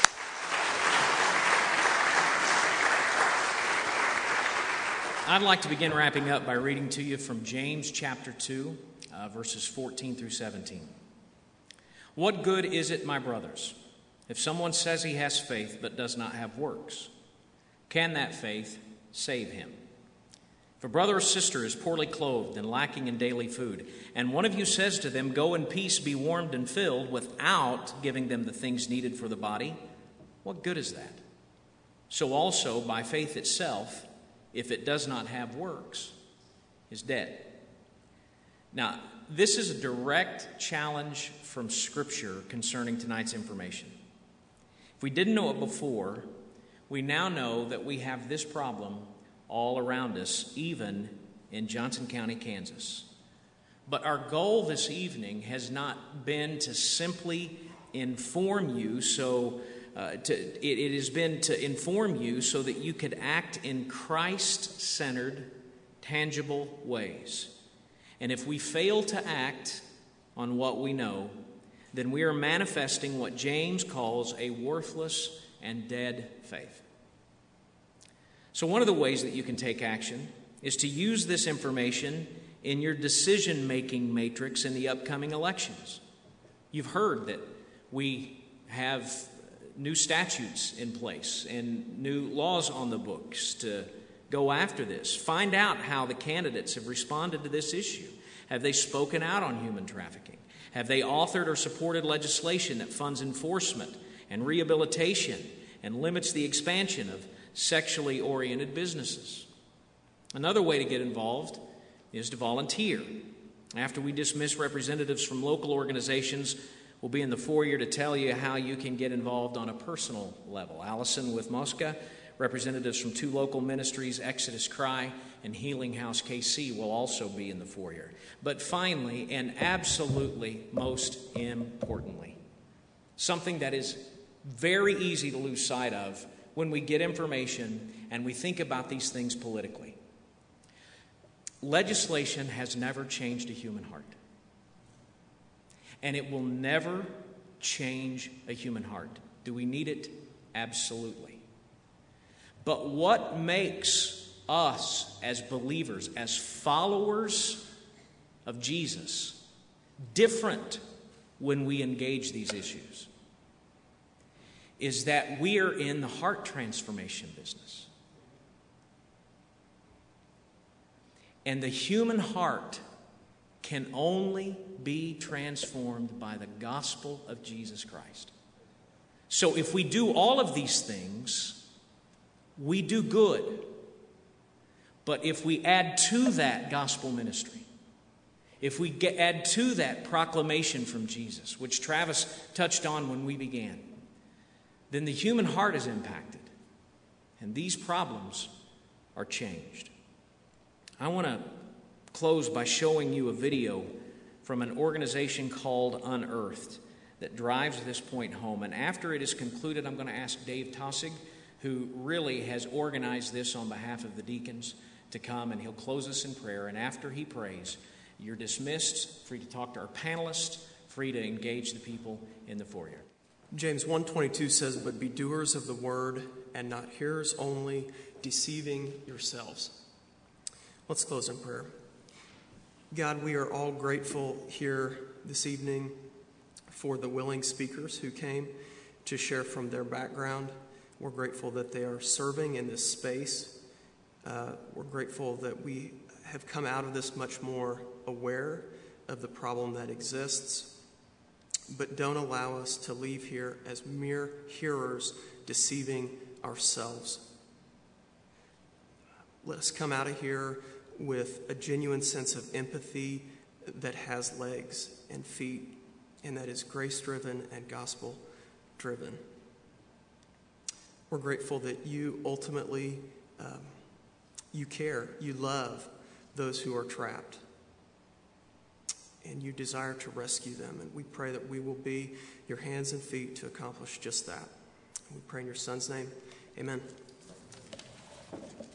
I'd like to begin wrapping up by reading to you from James chapter two, uh, verses fourteen through seventeen. What good is it, my brothers, if someone says he has faith but does not have works? Can that faith save him? If a brother or sister is poorly clothed and lacking in daily food, and one of you says to them, "Go in peace, be warmed and filled," without giving them the things needed for the body, what good is that? So also, by faith itself, if it does not have works, is dead. Now, this is a direct challenge from Scripture concerning tonight's information. If we didn't know it before, we now know that we have this problem all around us, even in Johnson County, Kansas. But our goal this evening has not been to simply inform you so Uh, to, it, it has been to inform you so that you could act in Christ-centered, tangible ways. And if we fail to act on what we know, then we are manifesting what James calls a worthless and dead faith. So one of the ways that you can take action is to use this information in your decision-making matrix in the upcoming elections. You've heard that we have new statutes in place and new laws on the books to go after this. Find out how the candidates have responded to this issue. Have they spoken out on human trafficking? Have they authored or supported legislation that funds enforcement and rehabilitation and limits the expansion of sexually oriented businesses? Another way to get involved is to volunteer. After we dismiss representatives from local organizations, we'll be in the foyer to tell you how you can get involved on a personal level. Allison with Mosca, representatives from two local ministries, Exodus Cry and Healing House K C, will also be in the foyer. But finally, and absolutely most importantly, something that is very easy to lose sight of when we get information and we think about these things politically. Legislation has never changed a human heart. And it will never change a human heart. Do we need it? Absolutely. But what makes us as believers, as followers of Jesus, different when we engage these issues is that we are in the heart transformation business. And the human heart can only be transformed by the gospel of Jesus Christ. So if we do all of these things, we do good. But if we add to that gospel ministry, if we get, add to that proclamation from Jesus, which Travis touched on when we began, then the human heart is impacted, and these problems are changed. I want to close by showing you a video from an organization called Unearthed that drives this point home. And after it is concluded, I'm going to ask Dave Tossig, who really has organized this on behalf of the deacons, to come, and he'll close us in prayer. And after he prays, you're dismissed, free to talk to our panelists, free to engage the people in the foyer. James one twenty-two says, "But be doers of the word and not hearers only, deceiving yourselves." Let's close in prayer. God, we are all grateful here this evening for the willing speakers who came to share from their background. We're grateful that they are serving in this space. Uh, we're grateful that we have come out of this much more aware of the problem that exists. But don't allow us to leave here as mere hearers, deceiving ourselves. Let us come out of here with a genuine sense of empathy that has legs and feet, and that is grace-driven and gospel-driven. We're grateful that you ultimately, um, you care, you love those who are trapped, and you desire to rescue them. And we pray that we will be your hands and feet to accomplish just that. We pray in your Son's name. Amen.